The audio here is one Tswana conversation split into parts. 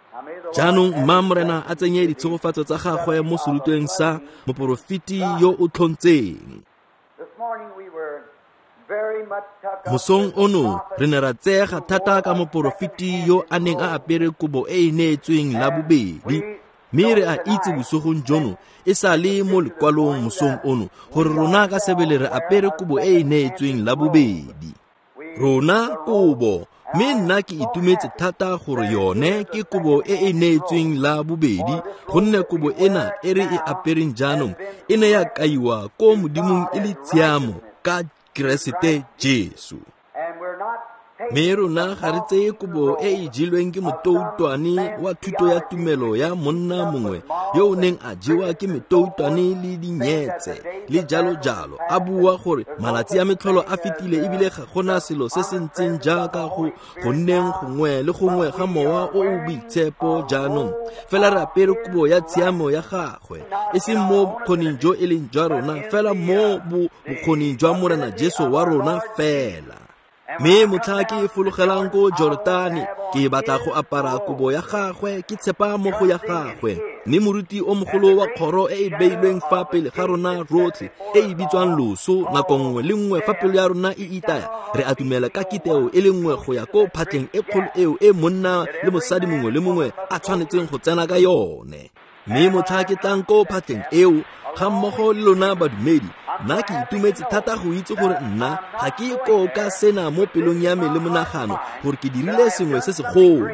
jaanong Mmamorena a tsenye ditshegofatso tsa gagwe mo serutweng sa moporofiti yo o tlhontseng. Mosong ono re ne ra tsega thata ka moporofiti yo a neng a apere kobo e e neetsweng la bobedi, mme re a itse bosogong jono e sa le mo lekwalong mosong ono gore rona ka sebele re apere kobo e e neetsweng la bobedi. Rona kobo, mme nna ke itumetse thata gore yone ke kobo e e neetsweng la bobedi, gonne kobo ena e re e apereng jaanong e ne ya kaiwa ko modimong e le tshiamo ka Keresete Jesu. Mme rona ga re tseye kobo e e jilweng ke motoutwane wa thuto ya tumelo ya monna mongwe yo o neng a jewa ke metoutwane le dinyetse le jalo jalo, a bua gore malatsi a metlholo a fetile ebile ga gona selo se se ntseng jaaka go nneng gongwe le gongwe ga mowa o o boitshepo jaanong. Fela re apere kobo ya tshiamo ya gagwe, e seng mo bokgoning jo e leng jwa rona fela, mo bokgoning jwa Morena Jesu wa rona fela. Mme motlha ke fologelang ko Jordani ke batla go apara kobo ya gagwe ke tshepa mo go ya gagwe, mme moruti o mogolo wa kgoro e e beilweng fa pele ga rona rotlhe e e bitswang loso nako nngwe le nngwe fa pelo ya rona e itaya, re atumela ka kiteo e le nngwe go ya ko phatleng e kgolo eo e monna le mosadi mongwe le mongwe a tshwanetseng go tsena ka yone. Mme motlha ke tlang ko phatleng eo ga mmogo le lona badumedi, nna ke itumetse thata go itse gore nna ga ke ikoka sena mo pelong ya me le monagano gore ke dirile sengwe se segolo.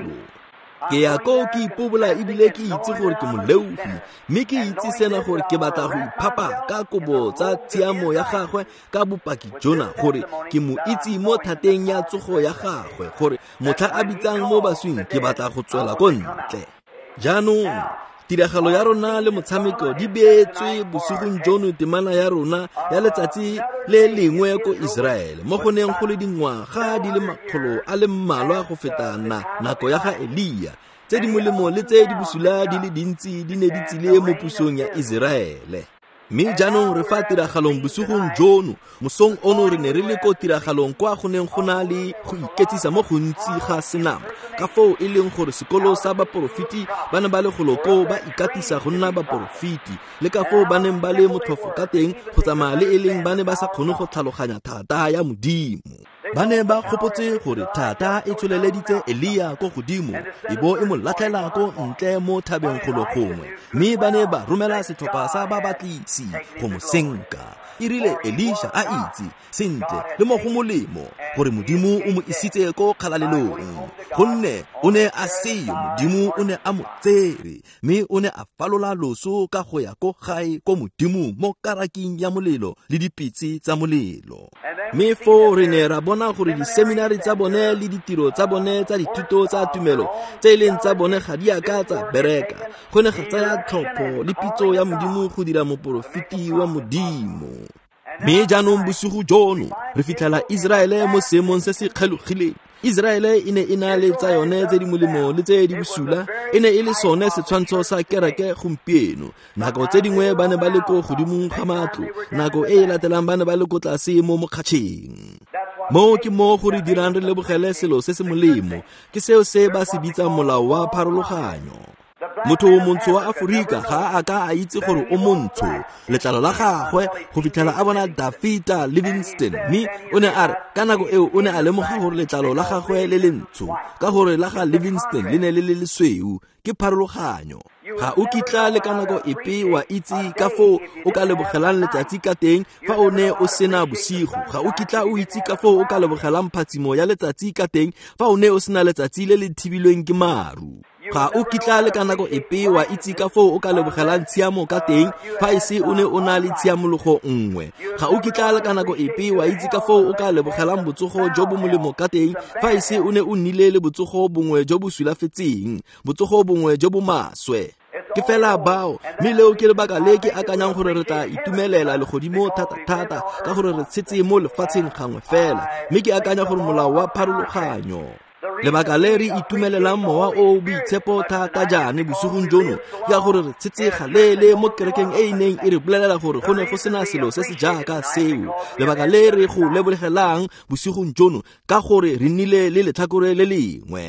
Ke ya ko ke ipobola ebile ke itse gore ke moleufi, mme ke itse sena gore ke batla go iphapa ka kobo tsa tshiamo ya gagwe ka bopaki jona gore ke mo itse mo thateng ya tsogo ya gagwe, gore motlha a bitsang mo baswing ke batla go tswela ko ntle. Jaanong tiragalo ya rona le motshameko di beetswe bosigong jono temana ya rona ya letsatsi le lengwe ko Israele, mo go neng go le dingwaga di le makgolo a le mmalwa go feta nako ya ga Elia. Tse di molemo le tse di bosula di le dintsi di ne di tsile mo pusong ya Israele. Mme jaanong re fa tiragalong bosigong jono, mosong ono re ne re le ko tiragalong kwa go neng go na le go iketsisa mo gontsi ga senama, ka foo e leng gore sekolo sa baporofiti ba ne ba le goloko ba ikatisa go nna baporofiti, le ka foo ba neng ba le motlhofo ka teng go tsamaya le e leng ba ne ba sa kgone go tlhaloganya thata ya Modimo. Ba ne ba kgopotse gore thata e tsholeleditse Elia ko godimo, e bo e mo latlhela ko ntle mo thabeng golo gongwe, mme ba ne ba romela setlhopha sa babatlisi go mo senka. E rile Elisha a itse sentle le mo go molemo gore Modimo o mo isitse ko kgalalelong, gonne o ne a seyo Modimo o ne a mo tsere, mme o ne a falola loso ka go ya ko gae ko Modimo mo karaking ya molelo le dipitse tsa molelo. Mme fo re ne ra bona gore diseminari tsa bone le ditiro tsa bone tsa dithuto tsa tumelo tse e leng tsa bone ga di aka tsa bereka, go ne ga tsaya tlhopho le pitso ya Modimo go dira moporofiti wa Modimo. Mme jaanong bosigo jono re fitlhela Israele mo seemong se se kgelogileng. Israele e ne e na le tsa yone tse di molemo le tse di bosula, e ne e le sone setshwantsho sa kereke gompieno. Nako tse dingwe ba ne ba le ko godimong ga matlo, nako e e latelang ba ne ba le ko tlase mo mokgatšheng. Mo ke mo go re dirang re lebogele selo se se molemo, ke seo se ba se bitsang molao wa pharologanyo. Motho montsho wa Aforika ga a ka a itse gore o montsho letlalo la gagwe go fitlhela a bona Dafita Livingstone, mme o ne a re ka nako eo o ne a lemoga gore letlalo la gagwe le lentsho ka gore la ga Livingstone le ne le le lesweu. Ke pharologanyo. Ga o kitla le ka nako epe wa itse ka foo o ka lebogelang letsatsi ka teng fa o ne o sena bosigo. Ga o kitla o itse ka foo o ka lebogelang phatsimo ya letsatsi ka teng fa o ne o sena letsatsi le le thibilweng ke maru. Ga o kitla le ka nako epe wa itse ka foo o ka lebogelang tshiamo ka teng fa ise o ne o na le tshiamologo nngwe. Ga o kitla le ka nako epe wa itse ka foo o ka lebogelang botsogo jo bo molemo ka teng fa ise o ne o nnile le botsogo bongwe jo bo sulafetseng, botsogo bongwe jo bo maswe. Ke fela bao, mme leo ke lebaka le ke akanyang gore re tla itumelela legodimo thata-thata ka gore re tshetse mo lefatsheng gangwe fela, mme ke akanya gore molao wa pharologanyo. Lebaka le re itumelelang mowa o boitshepo thata jaane bosigong jono ya gore re tshetse galele mo kerekeng e neng e re bolelela gore go ne go sena selo se se jaaka seo. Lebaka le re go lebogelang bosigong jono ka gore re nnile le letlhakore le lengwe.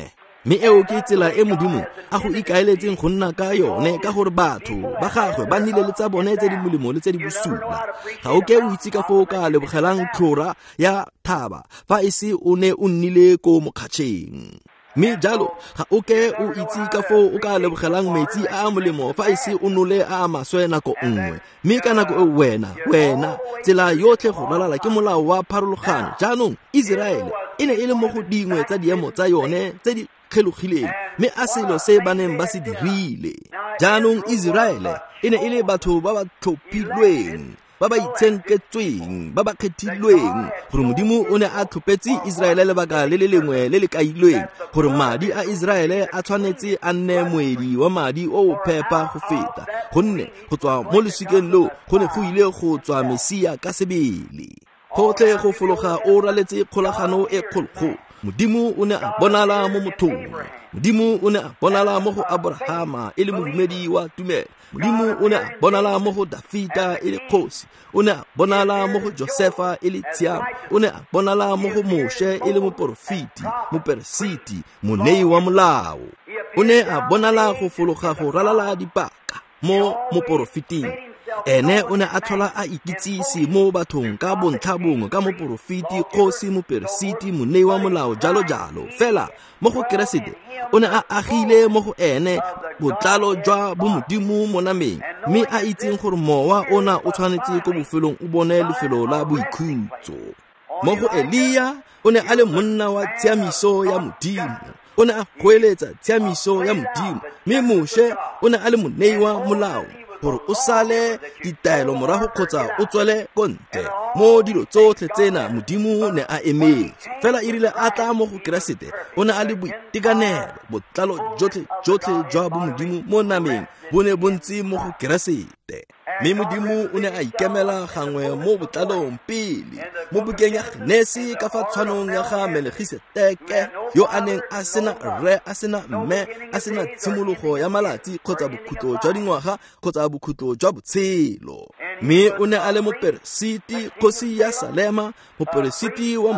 mme eo ke tsela e Modimo a go ikaeletseng go nna ka yone, ka gore batho ba gagwe ba nnile le tsa bone tse di molemo le tse di bosula. Ga o ke o itse ka foo ka lebogelang tlhora ya thaba fa e se o ne o nnile ko mokgatšheng. Mme jalo ga o ke o itse ka foo o ka lebogelang metsi a molemo fa e se o nole a maswe nako nngwe. Mme ka nako e wena tsela yotlhe go ralala ke molao wa pharologano. Jaanong Israele e ne e le mo go dingwe tsa diemo tsa yone tse di kgelogileng, mme a selo se ba neng ba se dirile. Jaanong Israele e ne e le batho ba ba tlhophilweng, ba ba itsenketsweng, ba ba kgethilweng, gore Modimo o ne a tlhopetse Israele lebaka le le lengwe le le kailweng, gore madi a Israele a tshwanetse a nne moedi wa madi o phepa go feta, gonne go tswa mo losikeng lo go ne go ile go tswa Mesia ka sebele. Gotlhe go fologa o raletse kgolagano e kgologolo. Modimo o ne a bonala mo mothong. Modimo o ne a bonala mo go Abrahama e le modumedi wa tumelo. Modimo o ne a bonala mo go Dafita e le kgosi. O ne a bonala mo go Josefa e le tshiamo. O ne a bonala mo go Moshe e le moporofiti, moperesiti, monei wa molao. O ne a bonala go fologa go ralala dipaka mo moporofiting. Ene o ne a tlhola a ikitsisi mo bathong ka bontlhabongwe ka moporofiti, kgosi, moperesiti, monei wa molao, jalo jalo. Fela mo go Keresete o ne a agile mo go ene botlalo jwa bomodimo mo nameng, mme a itseng gore mowa ona o tshwanetse ko bofelong o bone lefelo la boikhutso. Mo go Eliya o ne a le monna wa tshiamiso ya Modimo. O ne a goeletsa tshiamiso ya Modimo, mme Moshe o ne a le monei wa molao, gore o sale ditaelo morago kgotsa o tswele kontle. Mo dilo tsotlhe tsena Modimo ne a emetse. Fela e rile a tla mo go Keresete o ne a le boitekanelo, botlalo jotlhe jwa bomodimo mo nameng bo ne bontsi mo go Keresete. Mme Modimo o ne a ikemela gangwe mo botlalong pele mo bukeng ya Genesi ka fa tshwanong ya ga Melegisedeke, yo a neng a sena rre, a sena mme, a sena tshimologo ya malatsi kgotsa bokhutlo jwa dingwaga kgotsa bokhutlo jwa botshelo. Mme o ne a le moperesiti, kgosi ya Salema, moperesiti wa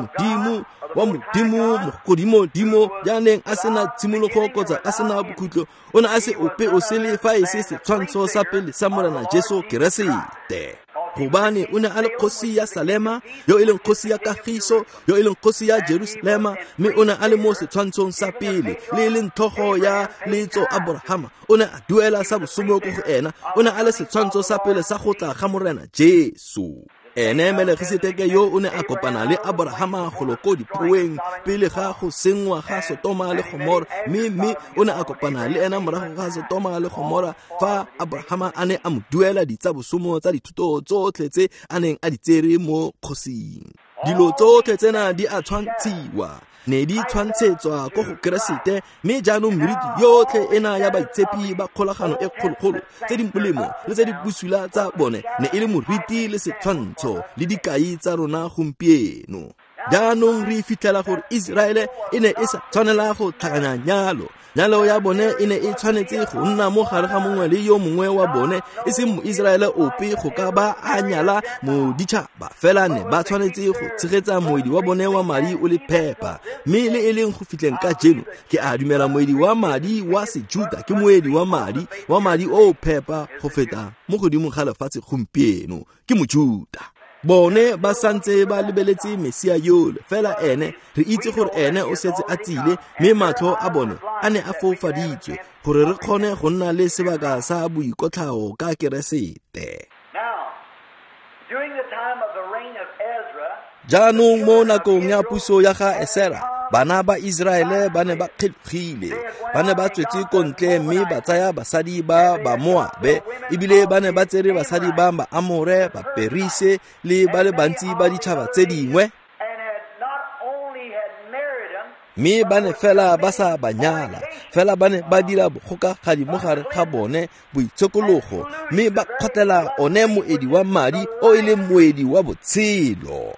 Modimo mogodimo, ya neng a sena tshimologo kgotsa a sena bokhutlo. O ne a se ope o sele fa e se setshwantsho sa pele sa Morena Jesu Keresete. Gobane o ne a le kgosi ya Salema, yo e leng kgosi ya kagiso, yo e leng kgosi ya Jerusalema, mme o ne a le mo setshwantshong sa pele le leng thogo ya letso Abrahama. O ne a duela sa bosomo go ena. O ne a le setshwantsho sa pele sa go tla ga Morena Jesu. Ene Melegisedeke yo o ne a kopana le Abrahama go loko dipoeng pele ga go sengwa ga Sodoma le Gomora, mme o ne a kopana le ena morago ga Sodoma le Gomora fa Abrahama a ne a mo duela ditsa bosomo tsa dithuto tsotlhe tse a neng a di tsere mo kgosing. Dilo tsotlhe tsena di a tshwantshiwa, ne di tshwantshetswa ko go Keresete, mme jaanong meriti yotlhe ena ya baitshepi ba kgolagano e kgologolo tse di molemo le tse di busula tsa bone ne e le moriti le setshwantsho le dikai tsa rona gompieno. Jaanong re fitlhela gore Israele e ne e sa tshwanela go tlhakanya nyalo ya bone e ne e tshwanetse go nna mo gare ga mongwe le yo mongwe wa bone, e seng mo Israele ope go ka ba a nyala mo ditšhaba. Fela ne ba tshwanetse go tshegetsa moedi wa bone wa madi o le phepa, mme le e leng go fitlheng ka jeno ke a dumela moedi wa madi wa Sejuda ke moedi wa madi o phepa go feta mo godimo ga lefatshe gompieno ke Mojuda. Bone ba santse ba lebeletse Mesia yole, fela ene re itse gore ene o setse a tsile, mme matlho a bone a ne a foufaditswe gore re kgone go nna le sebaka sa boikotlhao ka Keresete. Jaanong mo nakong ya puso ya ga Esera, bana ba Israele ba ne ba kgelogile, ba ne ba tswetse kontle, mme ba tsaya basadi ba Moabe, ebile ba ne ba tsere basadi ba Amore, ba Perise le ba le bantsi ba ditšhaba tse dingwe, mme ba ne fela ba sa banyala, fela ba ne ba dira bogokagadi mo gare ga bone boitshokologo, mme ba kgotlela one moedi wa madi o e leng moedi wa botshelo.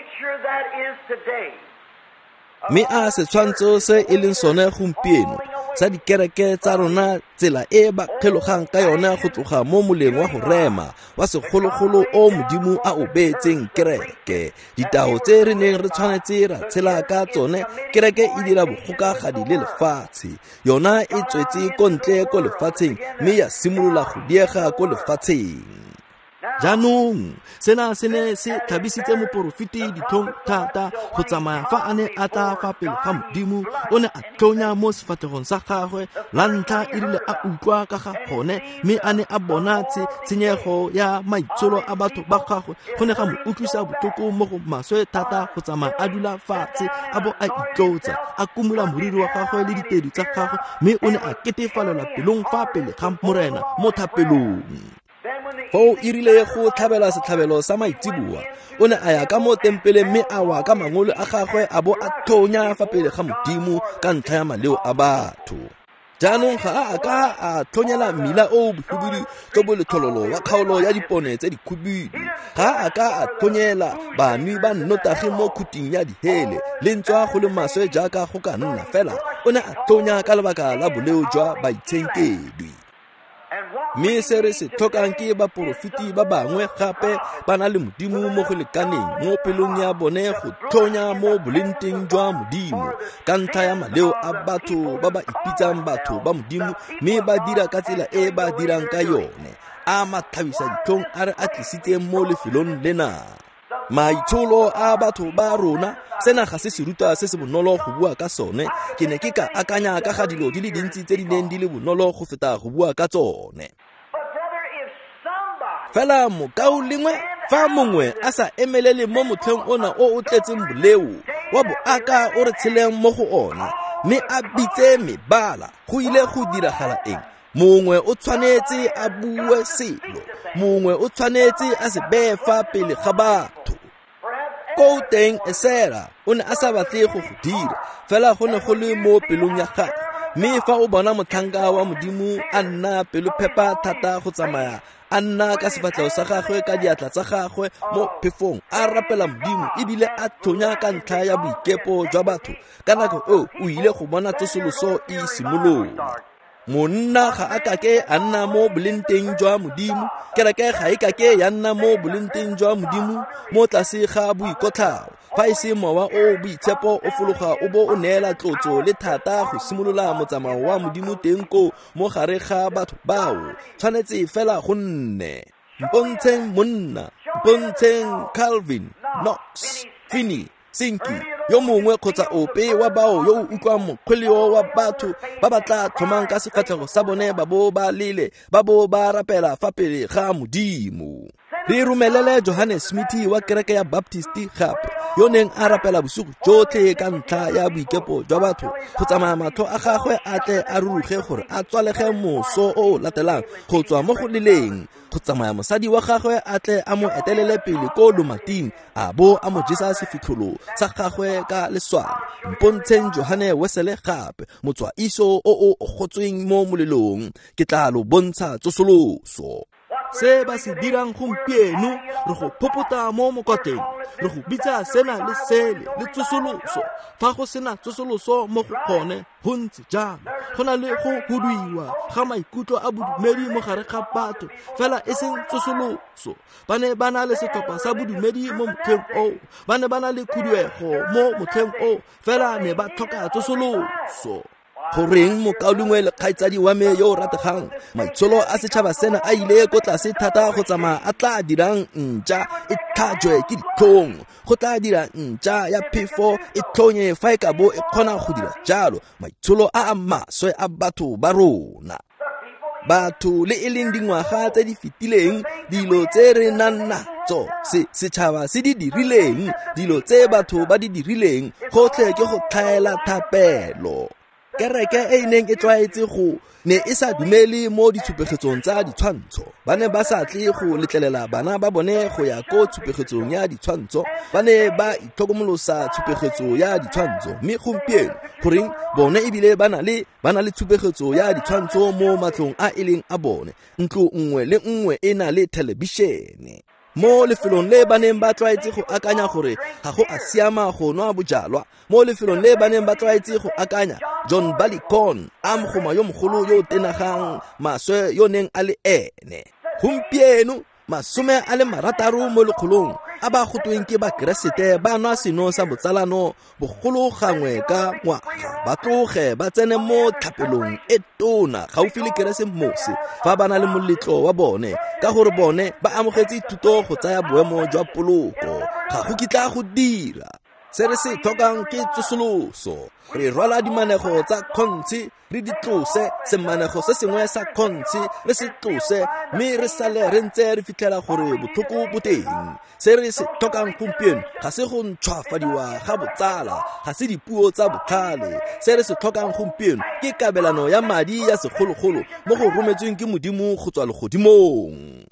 Mme a setshwantsho se e leng sone gompieno sa dikereke tsa rona tsela e ba kgelogang ka yona go tloga mo moleng wa go rema wa segologolo o Modimo a o beetseng kereke. Ditao tse re neng re tshwanetse ra tshela ka tsone, kereke e dira bogokagadi le lefatshe. Yona e tswetse ko ntle ko lefatsheng mme ya simolola go diega ko lefatsheng. Jaanong sena se ne se tlhabisitse moporofiti ditlhong thata go tsamaya fa a ne a tla fa pele ga Modimo. O ne a tlhonya mo sefatlhegong sa gagwe, la ntlha e rile a utlwa ka ga gone, mme a ne a bona tshenyego ya maitsholo a batho ba gagwe. Go ne ga mo utlwisa botlhoko mo go maswe thata go tsamaya a dula fatshe a bo a itlotsa, a kumola moriri wa gagwe le ditedi tsa gagwe, mme o ne a ketefalela pelong fa pele ga Morena mo thapelong. Fao e rile go tlhabela setlhabelo sa maitsiboa, o ne a ya ka mo tempeleng mme a wa ka mangolo a gagwe a bo a thonya fa pele ga Modimo ka ntlha ya maleo a batho. Jaanong ga a ka a thonyela mmila o bohubedu jo bo lethololo wa kgaolo ya dipone tse dikhubidu. Ga a ka a thonyela banwi ba nnotagi mo khuting ya dihele le ntswa go le maswe jaaka go ka nna fela. O ne a thonya ka lebaka la boleo jwa baitshenkedi. Mme se re se tlhokang ke baporofiti ba bangwe gape ba na le Modimo mo go lekaneng mo pelong ya bone go thonya mo bolenteng jwa Modimo ka ntlha ya maleo a batho ba ba ipitsang batho ba Modimo, mme ba dira ka tsela e ba dirang ka yone. A mathabisa ditlhong a re a tlisitseng mo lefelong lena. Maitsholo a batho ba rona, sena ga se seruta se se bonolo go bua ka sone. Ke ne ke ka akanya ka ga dilo di le dintsi tse di neng di le bonolo go feta go bua ka tsone. Fela mokao lengwe fa mongwe a sa emelele mo motheng ona o tletseng boleu wa boaka o re tsheleng mo go ona, mme a bitse mebala, go ile go diragala eng? Mongwe o tshwanetse a bue selo, mongwe o tshwanetse a se befa pele ga batho. Ko teng Esera o ne a sa batle go dira, fela go ne go le mo pelong ya gagwe. Mme fa o bona motlhanka wa Modimo a nna pelo phepa thata go tsamaya, a nna ka sefatlhego sa gagwe ka diatla tsa gagwe mo phefong, a rapela Modimo ebile a thonya ka ntlha ya boikepo jwa batho, ka nako o ile go bona tsosoloso e simolola. Monna ga a kake a nna mo bolenteng jwa Modimo, kereke ga e kake ya nna mo bolenteng jwa Modimo mo tlase ga boikotlhao. Fa e se mowa o boitshepo o fologa o bo o neela tlotso le thata go simolola motsamao wa Modimo teng ko mo gare ga batho bao, tshwanetse fela go nne. Mpontsheng monna, mpontsheng Calvin, Knox, Finney, Sinki, yo mongwe kgotsa ope wa bao yo o utlwang mokgweleo wa batho ba ba tla tlhomang ka sefatlhego sa bone ba bo ba lele, ba bo ba rapela fa pele ga Modimo. Re romelele Johannes Smith wa kereke ya Baptisti gape, yo neng a rapela bosigo jotlhe ka ntlha ya boikepo jwa batho, go tsamaya matlho a gagwe a tle a ruruge gore a tswalege moso o latelang go tswa mo go leleng, go tsamaya mosadi wa gagwe a tle a mo etelele pele ko lomating, a bo a mo jesa sefitlholo sa gagwe ka leswana. Mpontsheng Johane Wesley gape, motswa iso o gotsweng mo molelong, ke tla lo bontsha tsosoloso. Se ba se dirang gompieno, re go phopota mo mokoteng, re go bitsa sena le sele le tsosoloso. Fa go sena tsosoloso mo go kone go ntse jalo, go na le go huduiwa ga maikutlo a bodumedi mo gare ga batho, fela e seng tsosoloso. Ba ne ba na le setlhopha sa bodumedi mo motheng o, ba ne ba na le khuduego mo motheng o, fela ne ba tlhoka tsosoloso. Goreng mokaolongwe le kgaitsadi wa me yo o rategang, maitsholo a setšhaba sena a ile ko tlase thata go tsamaya a tla dirang ntša e tlhajwe ke ditlhong, go tla dira ntša ya phefo e tlhonye fa e ka bo e kgona go dira jalo maitsholo a maswe a batho ba rona. Batho le e leng dingwaga tse di fetileng, dilo tse re nang natso setšhaba se di dirileng, dilo tse batho ba di dirileng, gotlhe ke go tlhaela thapelo. Kereke e neng e tlwaetse go ne e sa dumele mo ditshupegetsong tsa ditshwantsho. Ba ne ba sa tle go letlelela bana ba bone go ya ko tshupegetsong ya ditshwantsho, ba ne ba itlhokomolosa tshupegetso ya ditshwantsho. Mme gompieno goreng bone ebile ba na le tshupegetso ya ditshwantsho mo matlong a e leng a bone. Ntlo nngwe le nngwe e na le telebishene. mo lefelong le ba neng ba tlwaetse go akanya gore ga go a siama go nwa bojalwa, mo lefelong le ba neng ba tlwaetse go akanya John Barleycorn a mogoma yo mogolo yo tenagang maswe yo neng a le ene. Gompieno masome a le marataro mo lekgolong a ba gotweng ke bakeresete ba nwa seno sa botsalano bogolo gangwe ka ngwaga ba tloge ba tsene mo tlhapelong e tona gaufi le keresemose fa ba na le moletlo wa bone ka gore bone ba amogetse thuto go tsaya boemo jwa poloko. Ga go kitla go dira se re se tlhokang ke tsosoloso. Re rwala dimanego tsa kgontshi re di tlose, semanego se sengwe sa kgontshi re se tlose, mme re sale re ntse re fitlhela gore botlhoko bo teng. Se re se tlhokang gompieno ga se go ntshwafadiwa ga botsala, ga se dipuo tsa botlhale. Se re se tlhokang gompieno ke kabelano ya madi ya segologolo mo go rometsweng ke Modimo go tswa legodimong.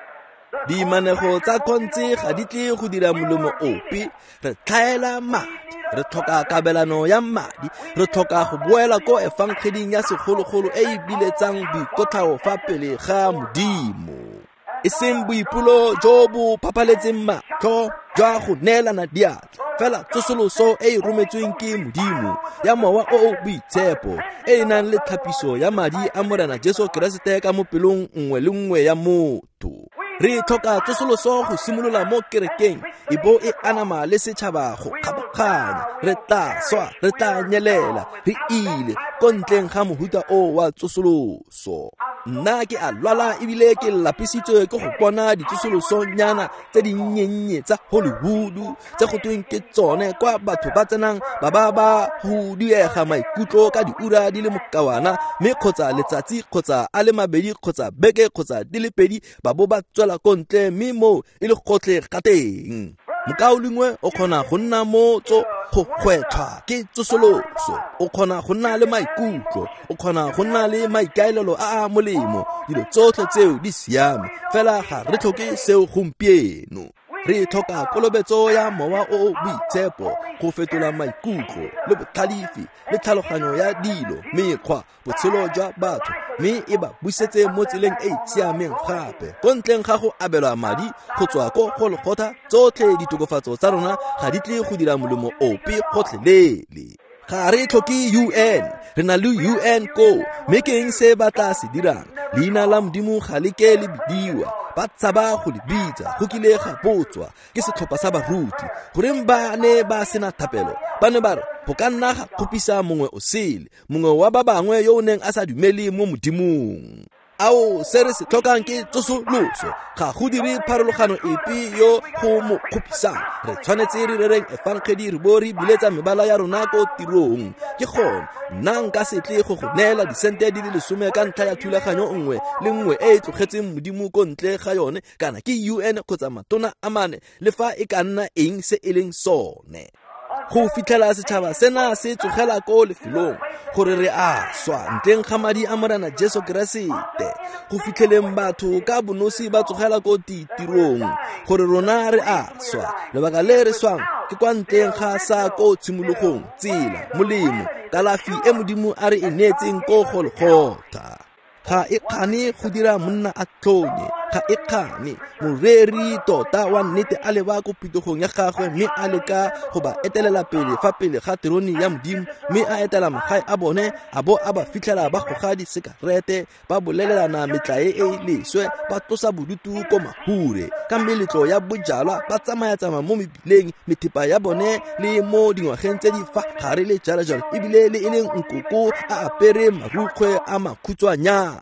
Dimanego tsa kgontshi ga di tle go dira molemo ope, re tlhaela madi. Re tlhoka kabelano ya madi, re tlhoka go boela ko efankgeding ya segologolo e e biletsang boikotlhao fa pele ga Modimo, e seng boipolo jo bo phaphaletseng matlho jwa go neelana diatla, fela tsosoloso e e rometsweng ke Modimo ya mowa o boitshepo e e nang le tlhapiso ya madi a Morena Jesu Keresete ka mo pelong nngwe le nngwe ya motho. Re tlhoka tsosoloso go simolola mo kerekeng, e bo e anama le setšhaba go kgabaganya. Re tla swa, re tla nyelela, re ile ko ntleng ga mohuta o wa tsosoloso. Nna ke a lwala ebile ke lapisitswe ke go bona ditsosolosonyana tse dinnye tsa Hollywood tse go tweng ke tsone kwa batho ba tsenang ba go diega maikutlo ka diura di le mokawana, mme kgotsa letsatsi kgotsa a le mabedi kgotsa beke kgotsa di le pedi ba bo ba tswela ko ntle, mme mo e le gotlhe ga teng. Mokaolingwe o kgona go nna motso go kgwetlha ke tsosoloso, o kgona go nna le maikutlo, o kgona go nna le maikaelelo a molemo. Dilo tsotlhe tseo di siame, fela ga re tlhoke seo gompieno. Re tlhoka kolobetso ya mowa o boitshepo go fetola maikutlo le botlhalefi le tlhaloganyo ya dilo, mekgwa, botshelo jwa batho, mme e ba busetse mo tseleng e siameng gape. Ko ntleng ga go abelwa madi go tswa ko Golgotha, tsotlhe ditokofatso tsa rona ga di tle go dira molemo ope gotlhelele. Ga re tlhoke UN, re na le UN ko, mme ke eng se ba tla se dirang? Leina la Modimo ga le ke le bidiwa, ba tshaba go le bitsa, go kile ga botswa ke setlhopha sa baruti. Goreng ba ne ba sena thapelo? Ba ne ba re go ka nna ga kgopisa mongwe o sele, mongwe wa ba bangwe yo o neng a sa dumele mo Modimong. Ao se re se tlhokang ke tsosoloso, ga go dire pharologano epe yo go mo kgopisang. Re tshwanetse re rereng efankgedi re bo re biletsa mebala ya rona ko tirong. Ke gone nna nka se tle go go neela disente di le 10 ka ntlha ya thulaganyo nngwe le nngwe e e tlogetseng Modimo ko ntle ga yone, kana ke UN kgotsa matona a mane, le fa e ka nna eng se e leng sone. Go fitlhela setšhaba sena se tsogela ko lefelong gore re a swa ntleng ga madi a Morena Jesu Keresete, go fitlheleng batho ka bonosi ba tsogela ko tirong gore rona re a swa. Lebaka le re swang ke kwa ntleng ga sa ko tshimologong, tsela, molemo, kalafi e Modimo a re e neetseng ko Golgotha. Ga e kgane go dira monna a tlhonye, ga e kgane moreri tota wa nnete a leba ko pitogong ya gagwe, mme a leka go ba etelela pele fa pele ga teroni ya Modimo, mme a etela magae a bone a bo a ba fitlhela ba goga disekarete, ba bolelelana metlae e leswe, ba tlosa bodutu ko mahure ka meletlo ya bojalwa, ba tsamaya mo mebileng, methepa ya bone le mo dingwageng tse di fa gare le jalajalo, ebile le e leng nkoko a apere marukgwe a makhutshwanyane.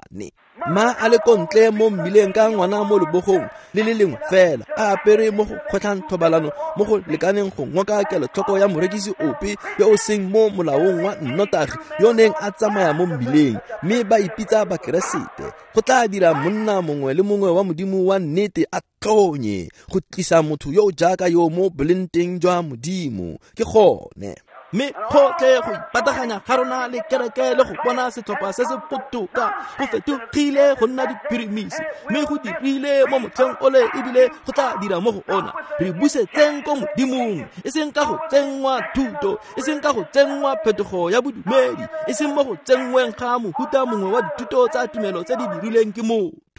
Ma a le kontle mo mmileng ka ngwana mo lebogong le le lengwe fela, a apere mo go kgwetlhang thobalano mo go lekaneng go ngoka kelotlhoko ya morekisi ope yo o seng mo molaong wa nnotagi yo neng a tsamaya mo mmileng, mme ba ipitsa bakeresete. Go tla dira monna mongwe le mongwe wa Modimo wa nnete a tlhonye go tlisa motho yo jaaka yo mo bolenteng jwa Modimo. Ke gone mme gotlhe go ipataganya ga rona le kereke le go bona setlhopha se se botoka go fetogile go nna diphirimisi, mme go dirile mo motlheng ole ebile go tla dira mo go ona. Re busetseng ko Modimong, e seng ka go tsenngwa thuto, e seng ka go tsenngwa phetogo ya bodumedi, e seng mo go tsenngweng ga mohuta mongwe wa dithuto tsa tumelo tse di dirilweng ke motho.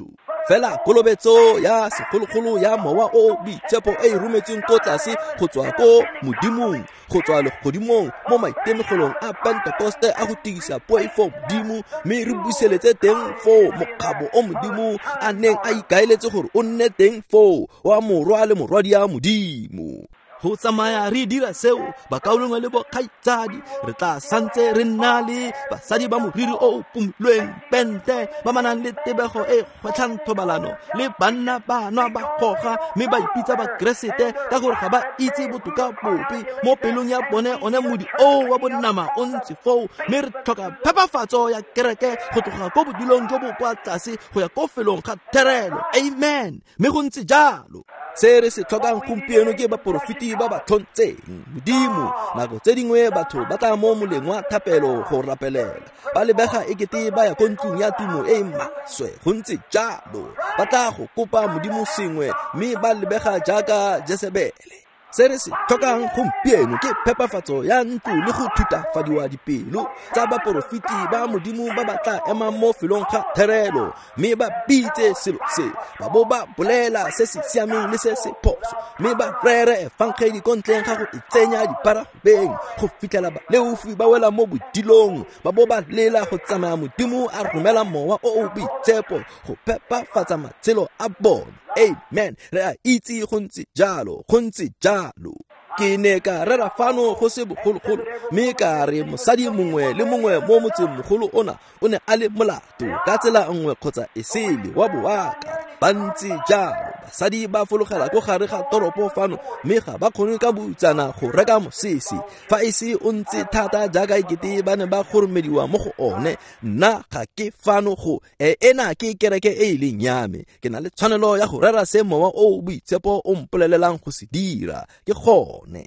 fela kolobetso ya segologolo ya mowa o boitshepo e rometsweng ko tlase go tswa ko modimong go tswa legodimong mo maitemogelong a Pentecoste a go tirisa poifo modimo mme re buseletse teng fo mokgabo o modimo a neng a ikaeletse gore o nne teng fo wa morwa le morwadi ya modimo. Go tsamaya re dira seo bakaulongwe le bokgaitsadi re tla santse re nna le basadi ba moriri o pomilweng pente ba manang le tebego e kgwetlhang thobalano le banna banwa ba goga mme ba ipitsa bakeresete ka gore ga ba itse botoka bope mo pelong ya bone one modi o wa bonnama o ntse foo mme re tlhoka phepafatso ya kereke go tloga ko bodulong jo bo kwa tlase go ya ko felong ga therelo. Amen. Mme go ntse jalo se re se tlhokang gompieno ke baporofiti ba ba thontseng modimo. Nako tse dingwe batho ba tla mo moleng wa thapelo go rapelela ba lebega ekete ba ya ko ntlong ya tumo e maswe go ntse jalo ba tla go kopa modimo sengwe mme ba lebega jaaka Jezebele. Se re se tlhokang gompieno ke phepafatso ya ntlo le go thutafadiwa dipelo tsa baporofiti ba modimo ba batla ema mo felong ga therelo mme ba bitse selo se ba bo ba bolela se se siameng le se se phoso mme ba rere fankgedi ko ntleng ga go itsenya diparagobeng go fitlhela ba leufi ba wela mo bodilong ba bo ba lela go tsamaya modimo a romela mowa o o boitshepo go phepafatsa matshelo a bone. Amen. Re a itse go ntse jalo go ntse jalo. Ke ne ka rera fano go se bogologolo mme ka re mosadi mongwe le mongwe mo motseng mogolo ona o ne a le molato ka tsela nngwe kgotsa esele wa boaka ba ntse jalo basadi ba fologela go gare ga toropo fano mme ga ba kgone ka butsana go reka mosese fa ise o ntse thata jaaka ekete ba ne ba goromediwa mo go one. Nna ga ke fano go ena ke kereke e leng yame ke na le tshwanelo ya go rera se mowa o boitshepo o mpolelelang go se dira ke gone.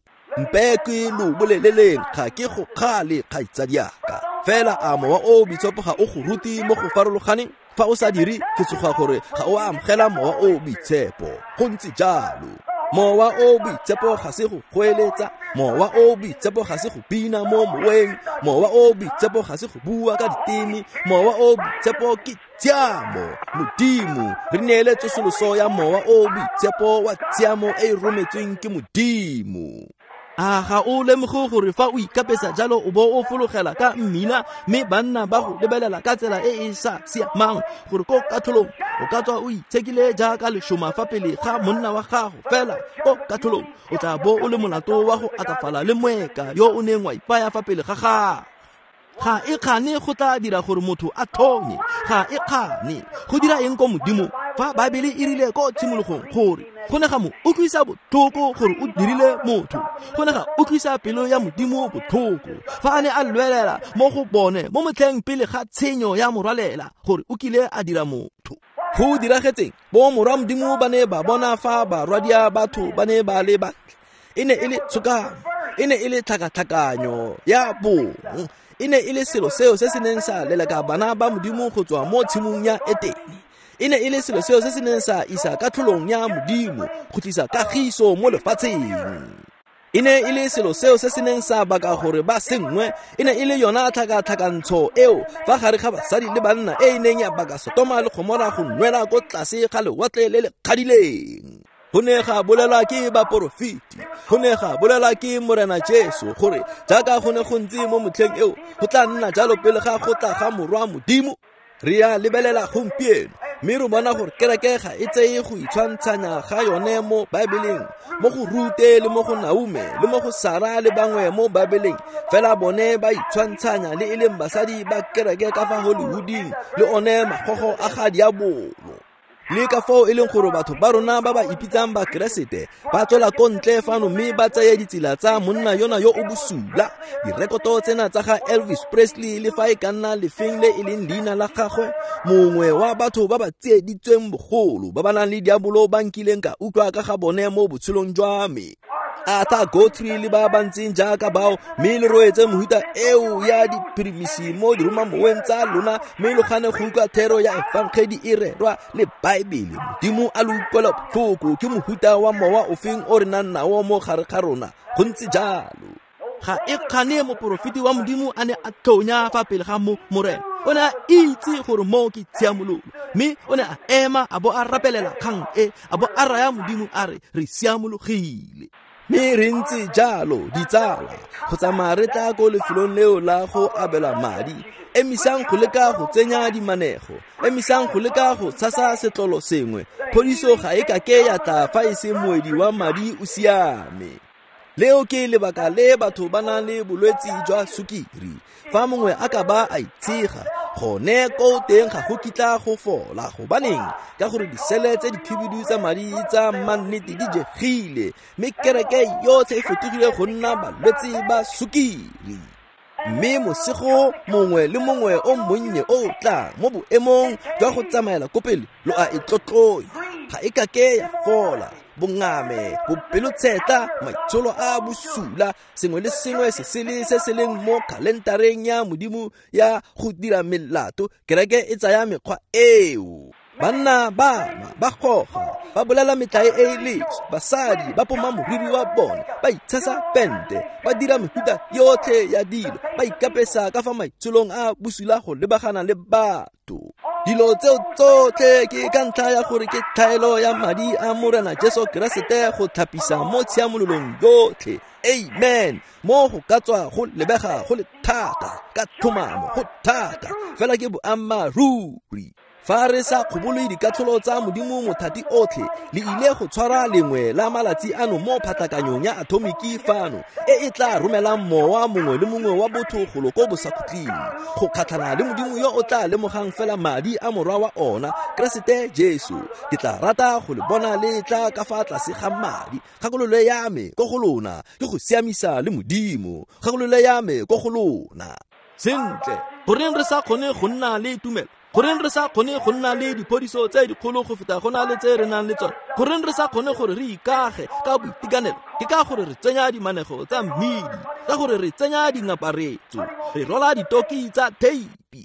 Mpeke lo boleleleng ga ke go khale kgaitsadi yaka fela a mowa o boitshepo ga o go ruti mo go farologaneng fa o sa dire ke tsoga gore ga o amogela mowa o boitshepo go ntse jalo. Mowa o boitshepo ga se go goeletsa, mowa o boitshepo ga se go bina mo moweng, mowa o boitshepo ga se go bua ka ditemi, mowa o boitshepo ke tshiamo. Modimo re neele tsosoloso ya mowa o boitshepo wa tshiamo e rometsweng ke modimo. Ga o lemoge gore fa o ikapesa jalo o bo o fologela ka mmila mme banna ba go lebelela ka tsela e e sa siamang gore ko katholong o ka tswa o itshekile jaaka leshoma fa pele ga monna wa gago fela ko katholong o tla bo o le molato wa go akafala le moeka yo o neng wa ipaya fa pele ga gago. Ga e kgane go tla dira gore motho a thonye, ga e kgane go dira eng ko modimo fa Baebele e rile ko tshimologong gore go ne ga mo utlwisa botlhoko gore o dirile motho, go ne ga utlwisa pelo ya modimo botlhoko fa a ne a lwelela mo go bone mo motlheng pele ga tshenyo ya morwalela gore o kile a dira motho. Go diragetseng bo morwa modimo ba ne ba bona fa barwadia batho ba ne ba le bantle, e ne e le tshokamo, e ne e le tlhakatlhakanyo ya bong, e ne e le selo seo se se neng sa leleka bana ba modimo go tswa mo tshimong ya Etene. E ne e le selo seo se se neng sa isa katlholong ya modimo go tlisa kagiso mo lefatsheng. E ne e le selo seo se se neng sa baka gore ba sengwe, e ne e le yona tlhakatlhakantsho eo fa gare ga basadi le banna e neng ya baka Sodoma le Gomora go nwela ko tlase ga lewatle le le kgadileng. Go ne ga bolela ke baporofiti, go ne ga bolela ke Morena Jesu gore jaaka go ne go ntse mo motlheng eo go tla nna jalo pele ga go tla ga morwa modimo. Re a lebelela gompieno mme re bona gore kereke ga e tseye go itshwantshanya ga yone mo Baebeleng, mo go Rute le mo go Naume le mo go Sara le bangwe mo Baebeleng fela bone ba itshwantshanya le e leng basadi ba kereke ka fa Hollywooding le one magogo a ga diabolo. Le ka fao e leng gore batho ba rona ba ba ipitsang ba keresete ba tswela ko ntle fano mme ba tsaya ditsela tsa monna yona yo o bosula. Direkoto tsena tsa ga Elvis Presley le fa e ka nna lefeng le e leng leina la gagwe, mongwe wa batho ba ba tsieditsweng bogolo ba ba nang le diabolo ba nkileng ka utlwa ka ga bone mo botshelong jwa me. Ata Guthrie le ba bantseng jaaka bao mme le roetse mohuta eo ya diphirimisi mo diromamoweng tsa lona mme le gane go utlwa thero ya efankgedi e rerwa le Baebele. Modimo a le utlwela botlhoko ke mohuta wa mowa o feng o re nang nawo mo gare ga rona go ntse jalo. ga e kgane moporofiti wa modimo a ne a thonya fa pele ga morena. O ne a itse gore mo ke tshiamololo, mme o ne a ema a bo a rapelela kgang a bo a raya modimo a re re siamologile. Mme re ntse jalo ditsala go tsamaya re tla ko lefelong leo la go abela madi, emisang go leka go tsenya dimanego, emisang go leka go tshasa setlolo sengwe. Phodiso ga e ka ke ya tla fa e se moedi wa madi o siame. Leo ke lebaka le batho ba nang le bolwetsi jwa sukiri. Fa mongwe a ka ba a itshega, gone ko teng ga go kitla go fola gobaneng ka gore disele tse dikhibidu tsa madi tsa mannete di jegile, mme kereke yotlhe e fetogile go nna balwetsi ba sukiri. Mme mosego mongwe le mongwe o monnye o tla mo boemong jwa go tsamaela ko pele lo a itlotloya, ga e ka ke ya fola. Bongame, bopelotsheta, maitsholo a bosula, sengwe le sengwe se se leng mo kalentareng ya modimo ya go dira melato, kereke e tsaya mekgwa eo. Banna ba goga, ba bolela metlae e letso, basadi ba poma moriri wa bone, ba itshasa pente, ba dira mehuta yotlhe ya dilo, ba ikapesa ka fa maitsholong a bosula go lebagana le batho. Dilo tseo tsotlhe ke ka ntlha ya gore ke tlhaelo ya madi a morena Jesu Keresete go thapisa mo tshiamololong yotlhe. Amen. Mo go ka tswa go lebega go le thata, ka thomamo go thata, fela ke boammaruri. Fa re sa kgobole dikatlholo tsa modimo mothati otlhe, le ile go tshwara lengwe la malatsi ano mo phatlhakanyong ya atomiki fano e tla romelang mowa mongwe le mongwe wa botho go loko bosakhutleng go kgatlhana le modimo yo o tla lemogang fela madi a morwa wa ona, Keresete Jesu. Ke tla rata go le bona le tla ka fa tlase ga madi. Kgakololo ya me ko go lona ke go siamisa le modimo. Kgakololo ya me ko go lona sentle goreng re sa kgone go nna le tumelo, goreng re sa kgone go nna le diphodiso tse dikgolo go feta go na le tse re nang le tsone, goreng re sa kgone gore re ikage ka boitekanelo, ke ka gore re tsenya dimanego tsa mmidi, ka gore re tsenya dingaparetso, re rola ditoki tsa teipi,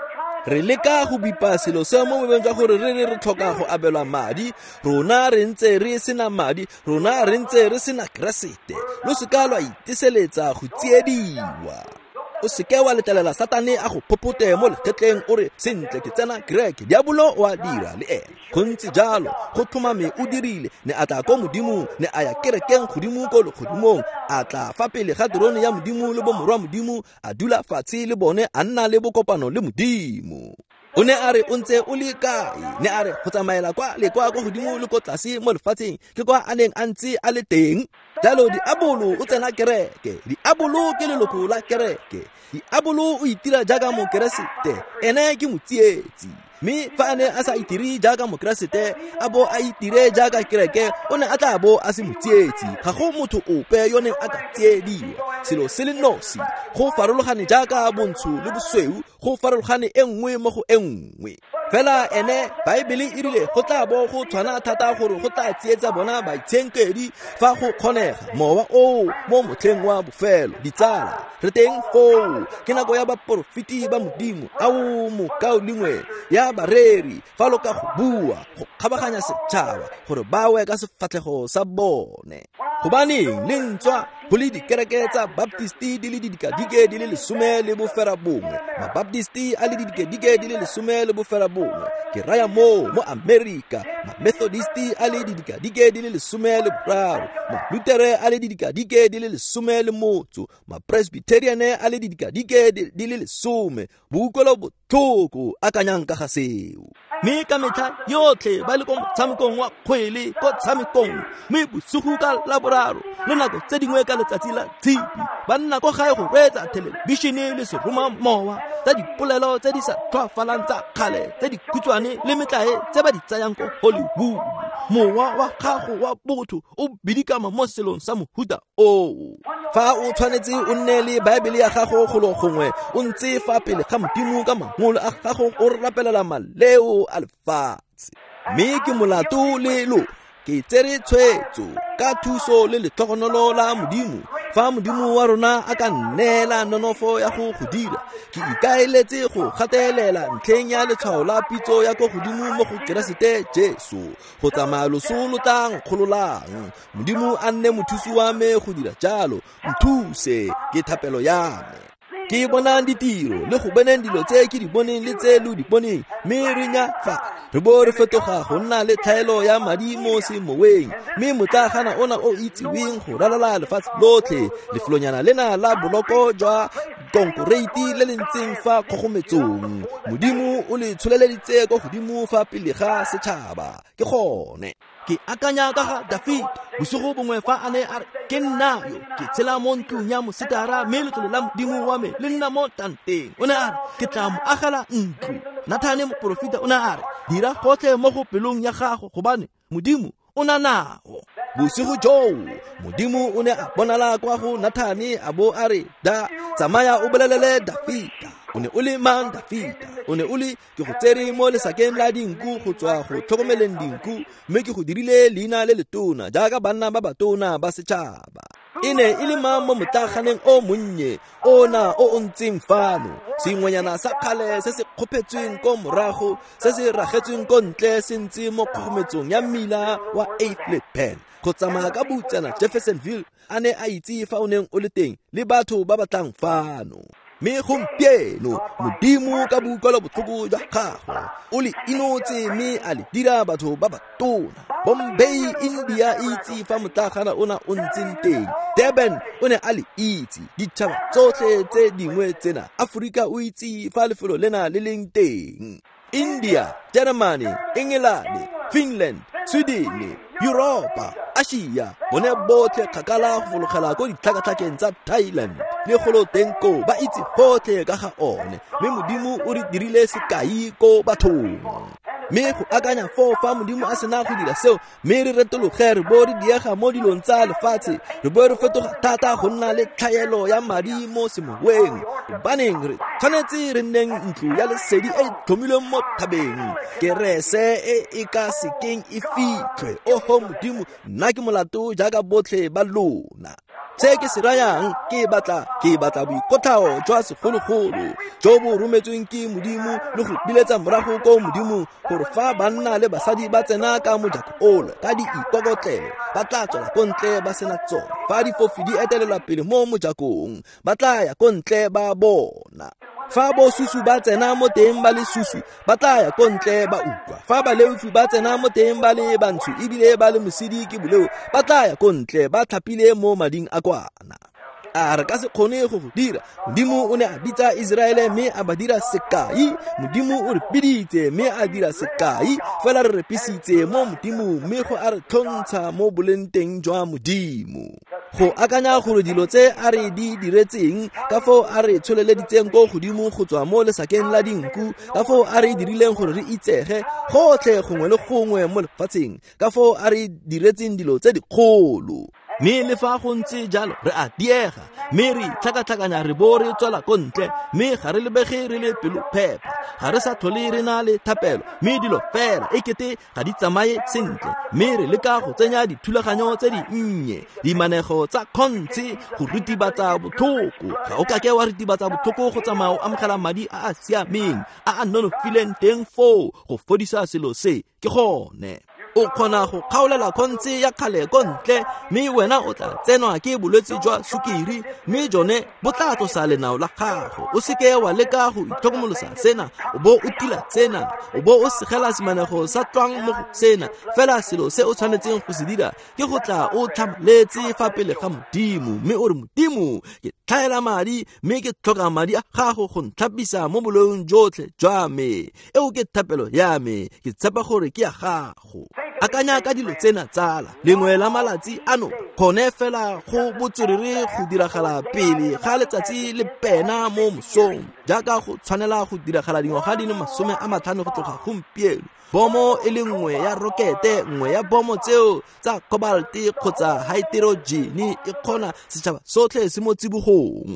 re leka go bipa selo se mo mobeng jwa gore re tlhoka go abelwa madi, rona re ntse re sena madi, rona re ntse re sena Keresete. Lo seka lwa itiseletsa go tsiediwa. O seke wa letlelela Satane a go phopote mo lekgetleng o re sentle ke tsena kereke, diabolo wa dira le ene. Go ntse jalo go tlhomame o dirile, ne a tla ko modimo, ne a ya kerekeng godimo ko legodimong, a tla fa pele ga dirone ya modimo le bomorwa modimo, a dula fatshe le bone, a nna le bokopano le modimo. O ne a re o ntse o le kae, ne a re go tsamaela kwa le kwa godimo le ko tlase mo lefatsheng ke kwa a neng a ntse a le teng. Jalo diabolo o tsena kereke, diabolo ke leloko la kereke, diabolo o itira jaaka mokeresete, ene ke motsietsi. Mme fa a ne a sa itiri jaaka mokeresete, a bo a itire jaaka kereke, o ne a tla bo a se motsietsi. Ga go motho ope yo ne a ka tsiediwa, selo se le nosi, go farologane jaaka bontsho le bosweu, go farologane e nngwe mo go e nngwe. Fela ene Baebele e rile go tla bo go tshwana thata gore go tla tsietsa bona baitshenkedi fa go kgonega mowa o mo motlheng wa bofelo. Ditsala, re teng foo ke nako ya baporofiti ba modimo ao mokao lengwe ya bareri fa lo ka go bua go kgabaganya setšhaba gore bawe ka sefatlhego sa bone. Gobaneng le ntswa go le dikereke tsa Baptisti di le dikadike di le 11, Mabaptisti a le dikadike di le 11. Ke raya mo Amerika, Methodisti a le dikadike di le 13, Lutere a le dikadike di le 11, Presbyterian a le dikadike di le 10. Bukolo botlhoko a kanyang ka ga seo. Mme ka metlha yotlhe ba le ko motshamekong wa kgwele, ko tshamekong, mme bosigo ka Laboraro le nako tse dingwe ka letsatsi la tshipi ba nna ko gae go reetsa thelebišene le seroma mowa tsa dipolelo tse di sa tlhoafalang tsa kgale tse di khutshwane le metlae tse ba di tsayang ko Hollywood. Mowa wa gago wa botho o bidikama mo selong sa mohuta o. Fa o tshwanetse o nne le Baebele ya gago go gongwe o ntse fa pele ga modimo ka mangolo a gago o rapelela maleo a lefatshe. Mme ke molato le lo ke tsere tshwetso ka thuso le letlhogonolo la modimo fa modimo wa rona a ka nnela nonofo ya go dira. Ke ikaeletse go gatelela ntlheng ya letshwao la pitso ya go godimo mo go Keresete Jesu, go tsamaya loso lo tlang kgololang. Modimo a nne mothusi wa me go dira jalo, nthuse ke thapelo ya me. Ke bona ditiro le go boneng dilo tse ke di boneng le tse lo di boneng, mme re nya fa re bo re fetoga go nna le tlhaelo ya madi mo semoweng, mme motlagana ona o itsiweng go ralala lefatshe lotlhe, lefolonyana lena la boloko jwa konkoreiti le le ntseng fa kgogometsong. Modimo o le tsholeleditse go godimo fa pele ga setšhaba. Ke gone ke akanya ka ga Dafita bosigo bongwe fa a ne a re, ke nna yo ke tshela mo ntlong ya mosetara, mme letlolo la modimo wa me le nna mo tanteng. O ne a re, ke tla mo agela ntlo. Nathane moporofita o ne a re, dira gotlhe mo go pelong ya gago gobane modimo o na nao. Bosigo joo modimo o ne a bonala kwa go Nathane a bo a re, da tsamaya o bolelele Dafita. O ne o le mang Dafita? O ne o le, ke go tsere mo lesakeng la dinku go tswa go tlhokomeleng dinku, mme ke go dirile leina le letona jaaka banna ba batona ba setšhaba. E ne e le mang mo motlaganeng o monnye ona o o ntseng fano, sengwenyana sa kgale se se kgopetsweng ko morago, se se ragetsweng ko ntle, se ntse mo kgogometsong ya mmila wa Eiffel Pen. Go tsamaya ka butsana Jeffersonville a ne a itse fa o neng o le teng le batho ba batlang fano. Mme gompieno modimo ka botlhoko jwa gagwe o le inotse, mme a le dira batho ba batona. Bombay, India itse fa motlagana ona o ntseng teng. Durban o ne a le itse. Ditšhaba tsotlhe tse dingwe tsena Aforika o itse fa lefelo lena le leng teng. India, Germany, England, Finland, Sweden, Europa, Asia, bone botlhe kgakala go fologela ko ditlhakatlhakeng tsa Thailand le golo tenko ba itse gotlhe ka ga one, mme modimo o re dirile sekai ko bathong. Mme go akanya fa modimo a sena go dira seo, mme re retologe re bo re diega mo dilong tsa lefatshe, re bo re fetoga thata go nna le tlhaelo ya madi mo semoweng. Baneng re tshwanetse re nneng ntlo ya lesedi e tlhomilweng mo thabeng, kerese e ka sekeng e fitlhwe. Oho modimo, nna ke molato jaaka botlhe ba lona. Se ke se rayang ke batla boikotlhao jwa segologolo jo bo rometsweng ke modimo le go biletsa morago ko modimo, gore fa banna le basadi ba tsena ka mojako ole ka diikokotlelo ba tla tswela ko ntle ba sena tsona. Fa difofi di etelela pele mo mojakong ba tla ya ko ntle ba bona. Fa bo susu ba tsena mo teng ba le susu ba tla ya ko ntle ba utlwa. Fa ba leufi ba tsena mo teng ba le bantsho ebile ba le mosidi ke boleo ba tla ya ko ntle ba tlhapile mo mading a kwana. A re ka se kgone go dira. Modimo o ne a bitsa Israele mme a ba dira sekai. Modimo o re biditse mme a dira sekai, fela re repisitse mo modimo mme go a re tlhontsha mo bolenteng jwa modimo. Go akanya gore dilo tse a re di diretseng ka foo a re tsholeleditseng ko godimo go tswa mo lesakeng la dinku, ka foo a re dirileng gore re itsege gotlhe gongwe le gongwe mo lefatsheng, ka foo a re diretseng dilo tse dikgolo. Mme le fa go ntse jalo re a diega, mme re tlhakatlhakanya re bo re tswela ko ntle, mme ga re lebege re le pelo phepa, ga re sa tlhole re na le thapelo, mme dilo fela e kete ga di tsamaye sentle, mme re leka go tsenya dithulaganyo tse di nnye, dimanego tsa kgontse go ritibatsa botlhoko. Ga o ka ke wa ritibatsa botlhoko go tsamaya o amogela madi a a siameng a a nonofileng teng foo go fodisa selo se. Ke gone o kgona go kgaolela kgontse ya kgale ko ntle, mme wena o tla tsenwa ke bolwetse jwa sukiri, mme jone bo tla tlosa lenao la gago. O seke wa leka go itlhokomolosa sena, o bo o tila tsena, o bo o segela semanego sa tlwang mo go sena. Fela selo se o tshwanetseng go se dira ke go tla o tlhamaletse fa pele ga modimo, mme o re modimo ke tlhaela madi, mme ke tlhoka madi a gago go ntlhapisa mo bolong jotlhe jwa me. Eo ke thapelo ya me, ke tshepa gore ke ya gago. Akanya ka dilo tsena tsala, lengwe la malatsi ano kgone fela go botswerere go diragala pele ga letsatsi le pena mo mosong, jaaka go tshwanela go diragala dingwaga di le 50 go tloga gompieno. Bomo e le nngwe ya rokete, nngwe ya bomo tseo tsa cobalt kgotsa hydrogen e kgona setšhaba sotlhe se mo tsibogong.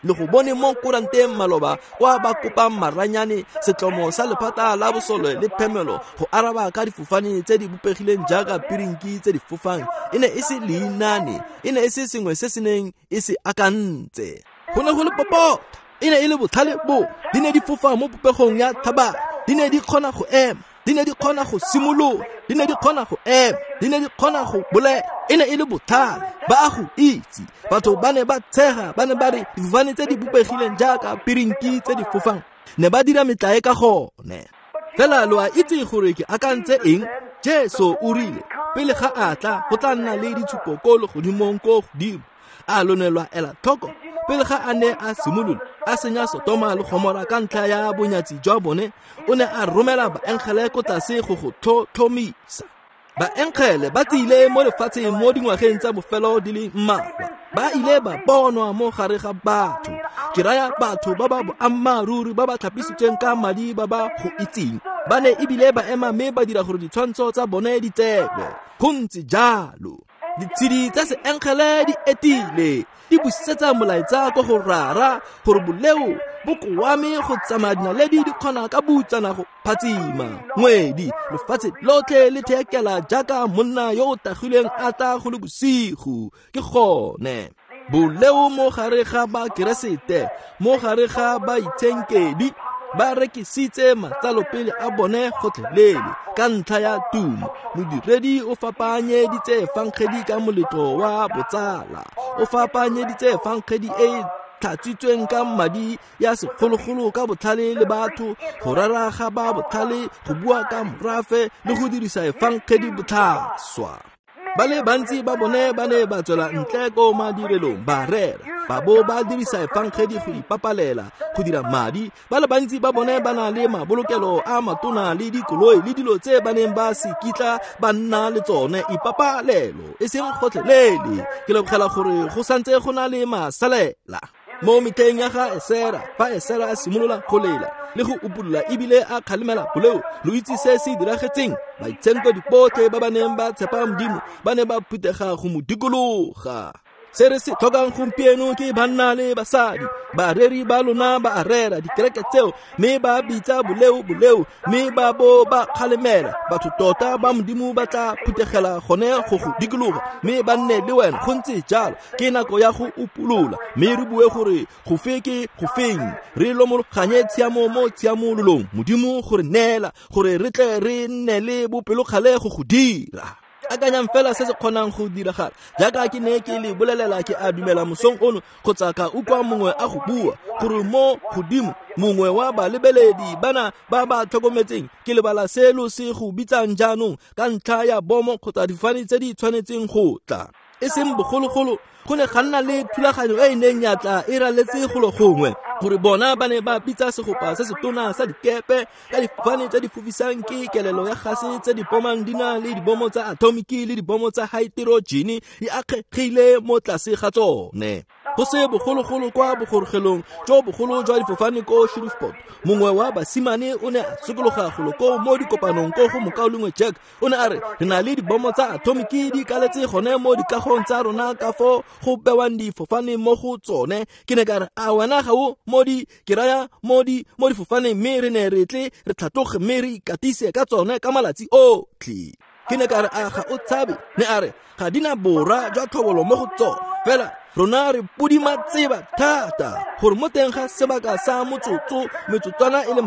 le go bone mo kuranteng maloba kwa ba kopang maranyane setlomo sa lephata la bosole le phemelo go araba ka difofane tse di bopegileng jaaka pirinki tse di fofang e ne e se leinane e ne e se sengwe se se neng e se akantse go ne go le popota e ne e le botlhale bo di ne di fofa mo popegong ya thaba di ne di kgona go ema di ne di kgona go simolola di ne di kgona go ema di ne di kgona go bolela e ne e le botlhale ba a go itse batho ba ne ba tshega ba ne ba re difofane tse di bopegileng jaaka pirinki tse di fofang ne ba dira metlae ka gone fela lo a itse gore ke akantse eng Jesu o rile pele ga atla go tla nna le ditshupokolo godimong ko godimo a lonelwa ela tlhoko pele ga a ne a simolola a senya Sodoma le Gomora ka ntlha ya bonyatsi jwa bone o ne a romela baenkgele ko tlase go go tlhomisa baenkgele ba tsile mo lefatsheng mo dingwageng tsa bofelo di le mmalwa ba ile ba bonwa mo gare ga batho ke raya batho ba ba boammaruri ba ba tlhapisitsweng ka madi ba ba go itseng ba ne ebile ba ema mme ba dira gore ditshwantsho tsa bone di tsebe go ntse jalo ditshedi tsa seenkgele di etile di busetsa molaetsa go go rara gore boleu bo koame go tsamaya dinaledi di kgona ka butsana go phatsima ngwedi lefatshe lotlhe le thekela jaaka monna yo o tagileng a tla go le bosigo ke gone boleu mo gare ga ba keresete mo gare ga ba itsenkedi ba rekisitse matsalopele a bone gotlhelele ka ntlha ya tumo modiredi o fapanye ditse fankgedi ka moletlo wa botsala o fapanye ditse fankgedi e tlhatsitsweng ka madi ya segologolo ka botlhale le batho go raraga ba botlhale go bua ka morafe le go dirisa fankgedi botlhaswa ba le bantsi ba bone ba ne ba tswela ntle ko madirelong ba rera ba bo ba dirisa fankgedi go ipapalela go dira madi ba le bantsi ba bone ba na le mabolokelo a matona le dikoloi le dilo tse ba neng ba se kitla ba nna le tsone ipapalelo e seng gotlhelele ke lebogela gore go santse go na le masalela mo meteng ya ga Esera fa Esera a simolola go lela le go upulola ebile a kgalemela boleu lo itse se se diragetseng ba itsentwa dipotlhe ba ba neng ba tshepa Modimo ba ne ba phutega go mo dikologa se re se tlhokang gompieno ke banna le basadi bareri ba lona ba arera dikereke tseo mme ba bitsa boleu mme ba bo ba kgalemela batho tota ba Modimo ba tla phutegela gone go go dikologa mme ba nne le wena go ntse jalo ke nako ya go upulola mme re bue gore go feke go feng re lomologanye tshiamo mo tshiamololong Modimo gore neela gore re tle re nne le bopelokgale go go dira akanyang fela se se kgonang go diragala jaaka ke ne ke le bolelela ke a dumela mosong ono go tsaka ukwa mongwe a go bua gore mo godimo mongwe wa balebeledi bana ba ba tlhokometseng ke lebala selo se go bitsang jaanong ka ntlha ya bomo kgotsa difane tse di tshwanetseng go tla e seng bogologolo go ne ga nna le thulaganyo e neng ya tla e raletse go le gongwe gore bona ba ne ba bitsa segopa se se tona sa dikepe ka difane tse di fofisang ke kelelo ya gase tse di bomang di na le dibomo tsa atomiki le dibomo tsa hydrogen di akgegile mo tlase ga tsone go se bogologolo kwa bogorogelong jo bogolo jwa difofane ko Shreveport mongwe wa basimane o ne a tsokologa goloko mo dikopanong ko go mokaolengwe Jack o ne a re re na le dibomo tsa atomiki di kaletse gone mo dikagong tsa rona ka fo go bewang difofane mo go tsone ke ne ka re a wena ga o modi ke raya modi mo difofane mme re ne re tle re tlhatloge mme re ikatise ka tsone ka malatsi otlhe ke ne ka re a ga o tshabe ne a re ga dina bora jwa thobolo mo go tsone fela rona re pudima tseba thata gore mo teng ga sebaka sa metsotswana e le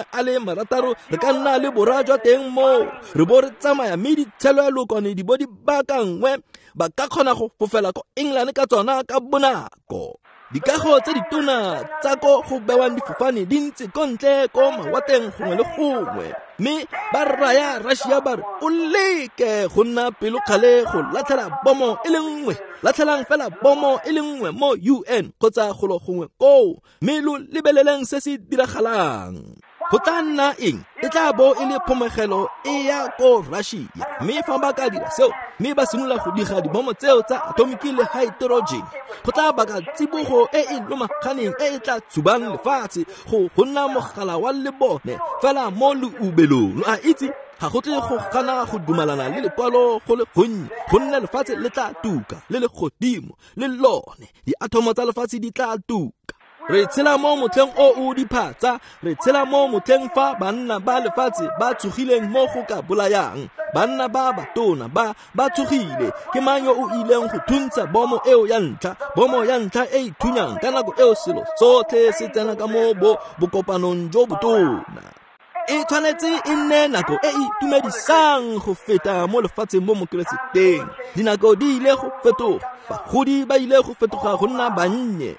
60 re ka nna le bora jwa teng mo re bo re tsamaya mme ditshelo ya lokwane di bo di bakangwe ba ka kgona go fofela ko England ka tsona ka bonako dikago tse ditona tsa ko go bewang difofane di ntse ko ntle ko mawateng gongwe le gongwe mme ba raya Russia ba re o leke go nna pelokgale go latlhela bomo e le nngwe latlhelang fela bomo e le nngwe mo UN kgotsa go lo gongwe ko mme lo lebeleleng se se diragalang go tla nna eng e tla bo e le phomogelo e ya ko Russia mme fa ba ka dira seo mme ba simolola go diga dibomo tseo tsa atomiki le hydrogen go tla baka tsibogo e e lomaganeng e e tla tsubang lefatshe go nna mogala wa lebone fela mo leubelong a itse ga go tle go gana go dumalana le lekwalo go le gonnye go nna lefatshe le tla tuka le le godimo le lone diatomo tsa lefatshe di tla tuka re tshela mo motlheng o o diphatsa, re tshela mo motlheng fa banna ba lefatshe ba tshogileng mo go ka bolayang. Banna ba batona ba tshogile. Ke mang yo o ileng go thuntsha bomo eo ya ntlha, bomo ya ntlha e ithunyang ka nako eo selo sotlhe se tsena ka mo bokopanong jo botona. E tshwanetse e nne nako e e tumedisang go feta mo lefatsheng mo mokeresiteng. Dinako di ile go fetoga, bagodi ba ile go fetoga go nna bannye,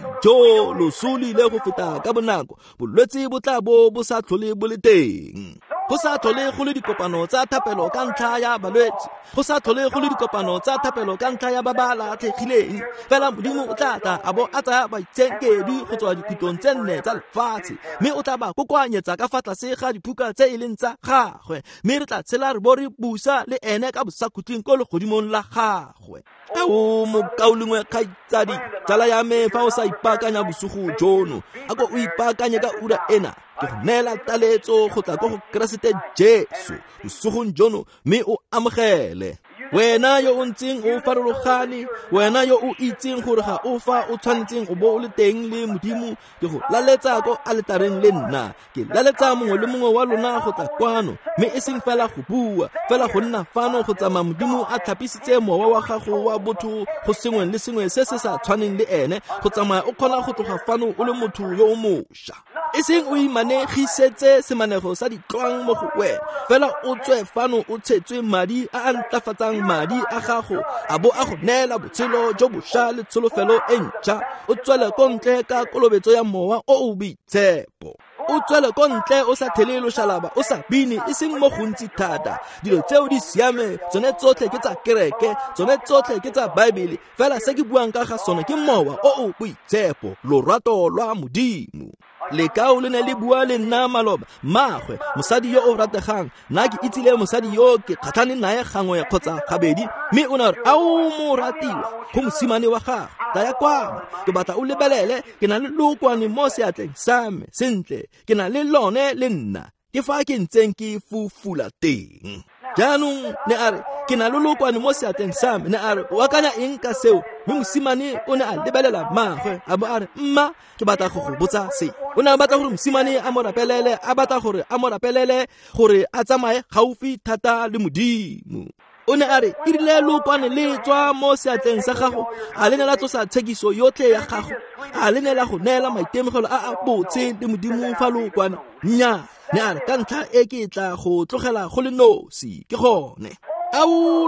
ijo loso le ile go feta ka bonako, bolwetse bo tla bo sa tlhole bo le teng. Go sa tlhole go le dikopano tsa thapelo ka ntlha ya balwetse, go sa tlhole go le dikopano tsa thapelo ka ntlha ya ba ba latlhegileng. Fela Modimo o tla tla a bo a tsaya baitshenkedi go tswa dikhutlong tse nne tsa lefatshe, mme o tla ba kokoanyetsa ka fa tlase ga diphuka tse e leng tsa gagwe, mme re tla tshela re bo re busa le ene ka bosakhutleng ko legodimong la gagwe. O mokaolengwe kgaitsadi, tsala ya me, fa o sa ipaakanya bosigo jono, a ko o ipaakanye ka ura ena ke go neela taletso go tla ko go Keresete Jesu bosogong jono, mme o amogele. Wena yo o ntseng o farologane, wena yo o itseng gore ga o fa o tshwanetseng o bo o le teng le Modimo, ke go laletsa ko altareng le nna. Ke laletsa mongwe le mongwe wa lona go tla kwano, mme e seng fela go bua, fela go nna fano go tsamaya Modimo a tlhapisitse mowa wa gago wa botho go sengwe le sengwe se se sa tshwaneng le ene, go tsamaya o kgona go tloga fano o le motho yo o mošwa. E seng o imanegisetse semanego sa ditlwang mo go wena, fela o tswe fano o tshetswe madi a ntlafatsang madi a gago, a bo a go neela botshelo jo bošwa le tsholofelo e ntšha. O tswele ko ntle ka kolobetso ya mowa o o boitshepo. O tswele ko ntle o sa thele loshalaba, o sa bine, e seng mo gontsi thata. Dilo tseo di siame, tsone tsotlhe ke tsa kereke, tsone tsotlhe ke tsa Baebele, fela se ke buang ka ga sone ke mowa o o boitshepo, lorato lwa Modimo. Lekao le ne le bua le nna maloba, mmaagwe mosadi yo o rategang, nna ke itsile mosadi yo ke kgatlhane naye gangwe kgotsa gabedi, mme o ne re a o mo ratiwa go mosimane wa gago, taya kwano, ke batla o lebelele, ke na le lookwane mo seatleng sa me sentle, ke na le lone le nna, ke fa ke ntseng ke fufula teng. Jaanong ne a re ke na le lookwane mo seatleng sa me, ne a re o akanya eng ka seo? Mme mosimane o ne a lebelela mmaagwe a bo a re, mma ke batla go go botsa se. O ne a batla gore mosimane a mo rapelele, a batla gore a mo rapelele gore a tsamaye gaufi thata le Modimo. O ne a re irile lookwane le tswa mo seatleng sa gago, a le ne la tlosa tshekiso yotlhe ya gago, a le ne la go neela maitemogelo a botse le Modimo fa lookwane? Nnyaa, ne a re ka ntlha e ke tla go tlogela go le nosi ke gone. Au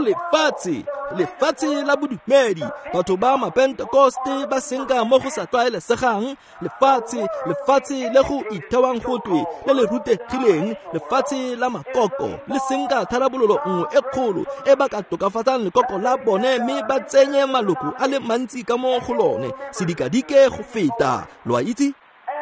lefatshe la bodumedi, batho ba mapentekoste ba senka mo go sa tlwaelesegang, lefatshe le go ithewang gotwe le le rutegileng, lefatshe la makoko le senka tharabololo nngwe e kgolo e ba ka tokafatsang lekoko la bone, mme ba tsenye maloko a le mantsi ka mo go lone, sedikadike go feta. Lo a itse?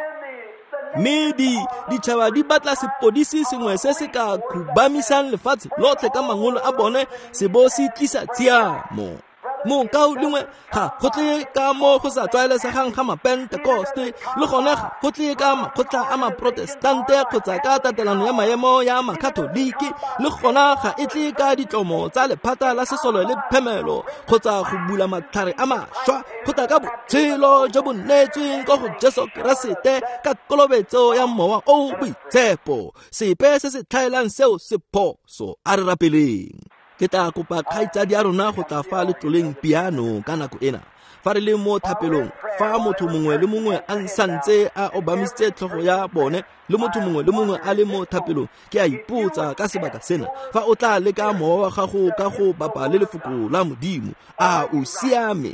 Mme ditšhaba di batla sepodisi sengwe se se ka khubamisang lefatshe lotlhe ka mangolo a bone, se bo se tlisa tsiamo. Mokaolengwe ga go tle ka mo go sa tlwaelesegang ga mapentekoste, le gone ga go tle ka makgotla a maprotestante kgotsa ka tatelano ya maemo ya makatoliki, le gona ga e tle ka ditlomo tsa lephata la sesole le phemelo kgotsa go bula matlhare a mašwa, kgotsa ka botshelo jo bo neetsweng ka go Jesu Keresete ka kolobetso ya mowa o boitshepo. Sepe se se tlhaelang seo se phoso, a re rapeleng. Ke tla kopa kgaitsadi ya rona go tla fa letloleng piano ka nako ena, fa re le mo thapelong, fa motho mongwe le mongwe a santse a obamisitse tlhogo ya bone, le motho mongwe le mongwe a le mo thapelong, ke a ipotsa ka sebaka sena, fa o tla leka mowa wa gago ka go bapa le lefoko la Modimo, a o siame.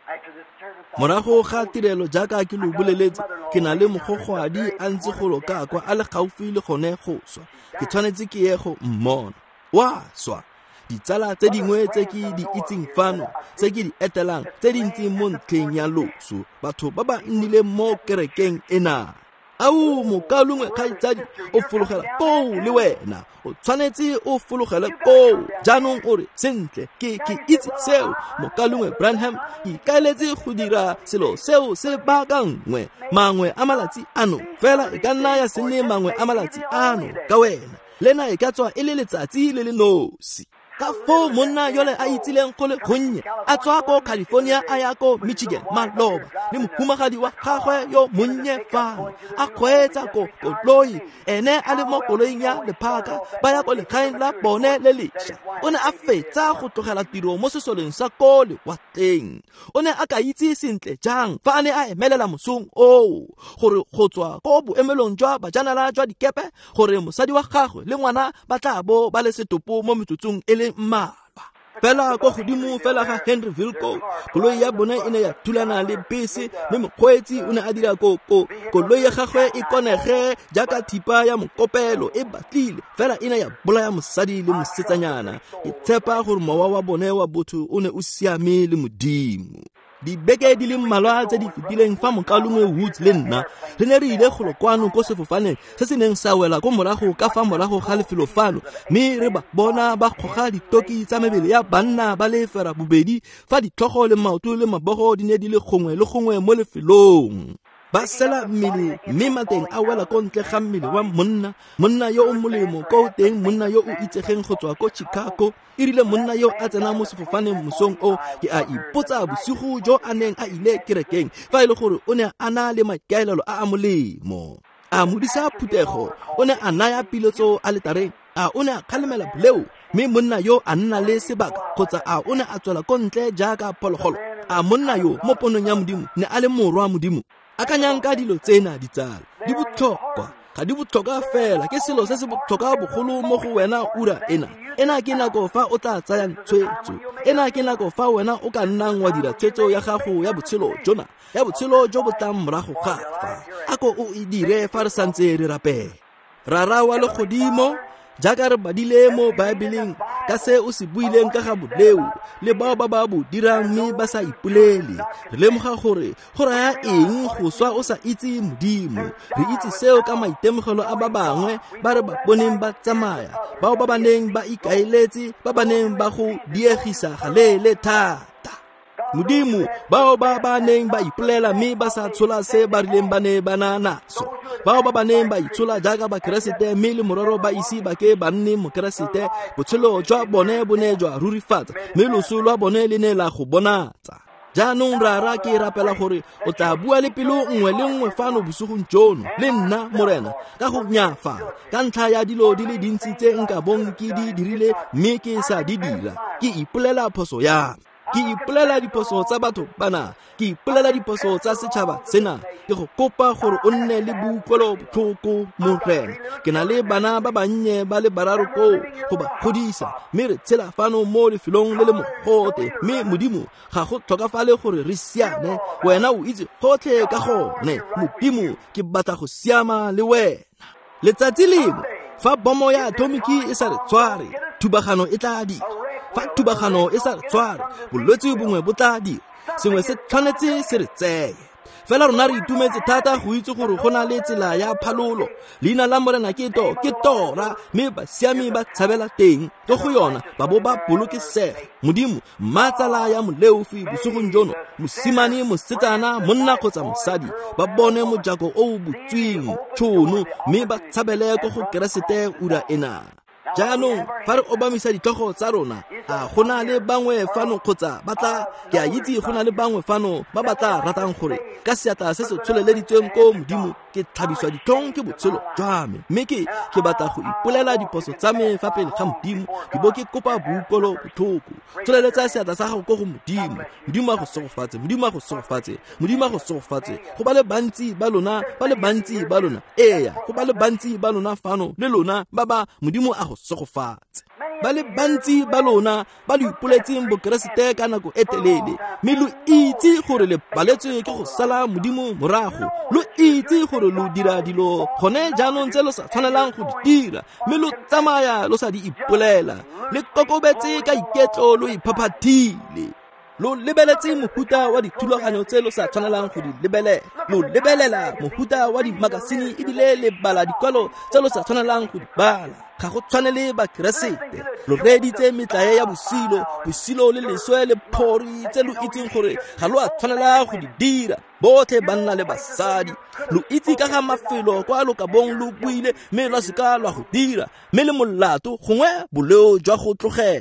Morago ga tirelo jaaka ke lo boleletse, ke na le mogogwadi a ntse golo ka kwa a le gaufi le gone go swa, ke tshwanetse ke ye go mmona. Wa swa ditsala tse dingwe tse ke di itseng fano, tse ke di etelang, tse dintsi mo ntlheng ya loso, batho ba ba nnile mo kerekeng ena. Au mokaolengwe kgaitsadi, o fologela koo le wena, o tshwanetse o fologele koo. Jaanong o re sentle, ke itse seo mokaolengwe Branham ke ikaeletse go dira selo seo se baakangwe mangwe a malatsi ano, fela e ka nna ya se nne mangwe a malatsi ano ka wena, lena e ka tswa e le letsatsi le le nosi. ka fo monna yole a itsileng go le gonnye a tswa ko California a ya ko Michigan maloba le mohumagadi wa gagwe yo monnye fano a kgweetsa ko koloi ene a le mo koloing ya lephaka ba ya ko legaeng la bone le lesha o ne a fetsa go tlogela tiro mo sesoleng sa ko lewatleng o ne a ka itse sentle jang fa a ne a emelela mosong o gore go tswa ko boemelong jwa bajanala jwa dikepe gore mosadi wa gagwe le ngwana ba tla bo ba le setopo mo metsotsong e le mmalwa fela ko godimo fela ga Henry Vilco koloi ya bone e ne ya thulana le bese mme mokgweetsi o ne a dira koloi ya gagwe e konege jaaka thipa ya mokopelo e batlile fela e ne ya bolaya mosadi le mosetsanyana e tshepa gore mowa wa bone wa botho o ne o siame le Modimo dibeke di le mmalwa tse di fetileng fa mokalongwe Woods le nna re ne re ile go lokwano ko sefofaneng se se neng sa wela ko morago ka fa morago ga lefelo fano mme re ba bona ba kgoga ditoki tsa mebele ya banna ba le fera bobedi fa ditlhogo le maoto le mabogo di ne di le gongwe le gongwe mo lefelong ba sela mmele mme mateng a wela ko ntle ga mmele wa monna yo o molemo ko teng monna yo o itsegeng go tswa ko Chicago e rile monna yo a tsena mo sefofaneng mosong o ke a ipotsa bosigo jo a neng a ile kerekeng fa ile gore o ne a na le maikaelelo a molemo a modisa phutego o ne a naya piletso a letareng a o ne a kgalemela boleo mme monna yo a nna le sebaka kgotsa a o ne a tswela ko ntle jaaka phologolo a monna yo mo ponong ya Modimo ne a le morwa Modimo akanyang ka dilo tsena ditsala di botlhokwa ga di botlhokwa fela ke selo se se botlhokwa bogolo mo go wena ura ena ke nako fa o tla tsaya tshwetso ena ke nako fa wena o ka nnang wa dira tshwetso ya gago ya botshelo jona ya botshelo jo bo tlang morago ga fa ako o e dire fa re santse re rapela rara wa le godimo jaaka re badile mo Baebeleng ka se o se buileng ka ga boleu le bao ba ba bo dirang mme ba sa ipolele re lemoga gore go raya eng go swa o sa itse Modimo re itse seo ka maitemogelo a ba bangwe ba re ba boneng ba tsamaya bao ba baneng ba ikaeletse ba baneng ba go diegisa galele thata Modimo bao ba baneng ba ipolela mme ba sa tshola se ba rileng ba ne ba naso bao ba baneng ba itshola jaaka ba keresete mme le mororo ba isi ba ke ba nne mokeresete botshelo jwa bone bo ne jwa rurifatsa mme loso lwa bone le ne la go bonatsa jaanong rara ke rapela gore o tla bua le pelo nngwe le nngwe fano bosogong jono le nna morena ka go nyafa ka ntlha ya dilo di le dintsi tse nka bong ke di dirile mme ke sa di dira ke ipolela phoso ya ke ipolela diphoso tsa batho bana ke ipolela diphoso tsa setšhaba sena ke go kopa gore o nne le boikuelo botlhoko morena ke na le bana ba bannye ba le bararo go ba godisa mme re tshela fano mo lefelong le le mogote mme Modimo ga go tlhokafale gore re siame wena o itse gotlhe ka gone Modimo ke batla go siama le wena letsatsi lengwe fa bomo ya atomiki e sa re tshware thubagano e tla dira fa thubagano e sa re tshware bolwetse bongwe bo tla dira sengwe se tshwanetse se re tseye fela rona re itumetse thata go itse gore go na le tsela ya phalolo leina la morena ke tora mme basiami ba tshabela teng ke go yona ba bo ba bolokesega Modimo matsala ya moleufi bosogong jono mosimane mosetsana monna kgotsa mosadi ba bone mojako o botswing tšhono mme ba tshabele go keresete ura ena jaanong fa re obamisa ditlhogo tsa rona a gona le bangwe fano kgotsa batla ke a itse gona le bangwe fano ba batla ratang gore ka seatla se se tsholeleditsweng ko Modimo ke tlhabiswa ditlhong ke botshelo jwa me mme ke batla go ipolela diphoso tsa me fa pele ga Modimo ke bo ke kopa boikuelo botlhoko tsholeletsa seatla sa gago ko go Modimo a go sogofatse Modimo a go sogofatse Modimo a go sogofatse go ba le bantsi ba lona eya go ba le bantsi ba lona fano le lona ba Modimo a go sogofatse ba le bantsi ba lona ba lo ipoletseng bokeresete ka nako e telele mme lo itse gore le baletswe ke go sala Modimo morago lo itse gore lo dira dilo gone jaanong tse lo sa tshwanelang go di dira mme lo tsamaya lo sa di ipolela le kokobetse ka iketlo lo iphaphathile lo lebeletse mohuta wa dithulaganyo tse lo sa tshwanelang go di lebelela lo lebelela mohuta wa dimakasini ebile le bala dikwalo tse lo sa tshwanelang go di bala ga go tshwanele ba keresete lo reditse metlae ya bosilo le leswe le phori tse lo itseng gore ga lo a tshwanela go di dira botlhe banna le basadi lo itse ka ga mafelo kwa lo ka bong lo buile mme lo seka lwa go dira mme le molato gongwe boleo jwa go tlogela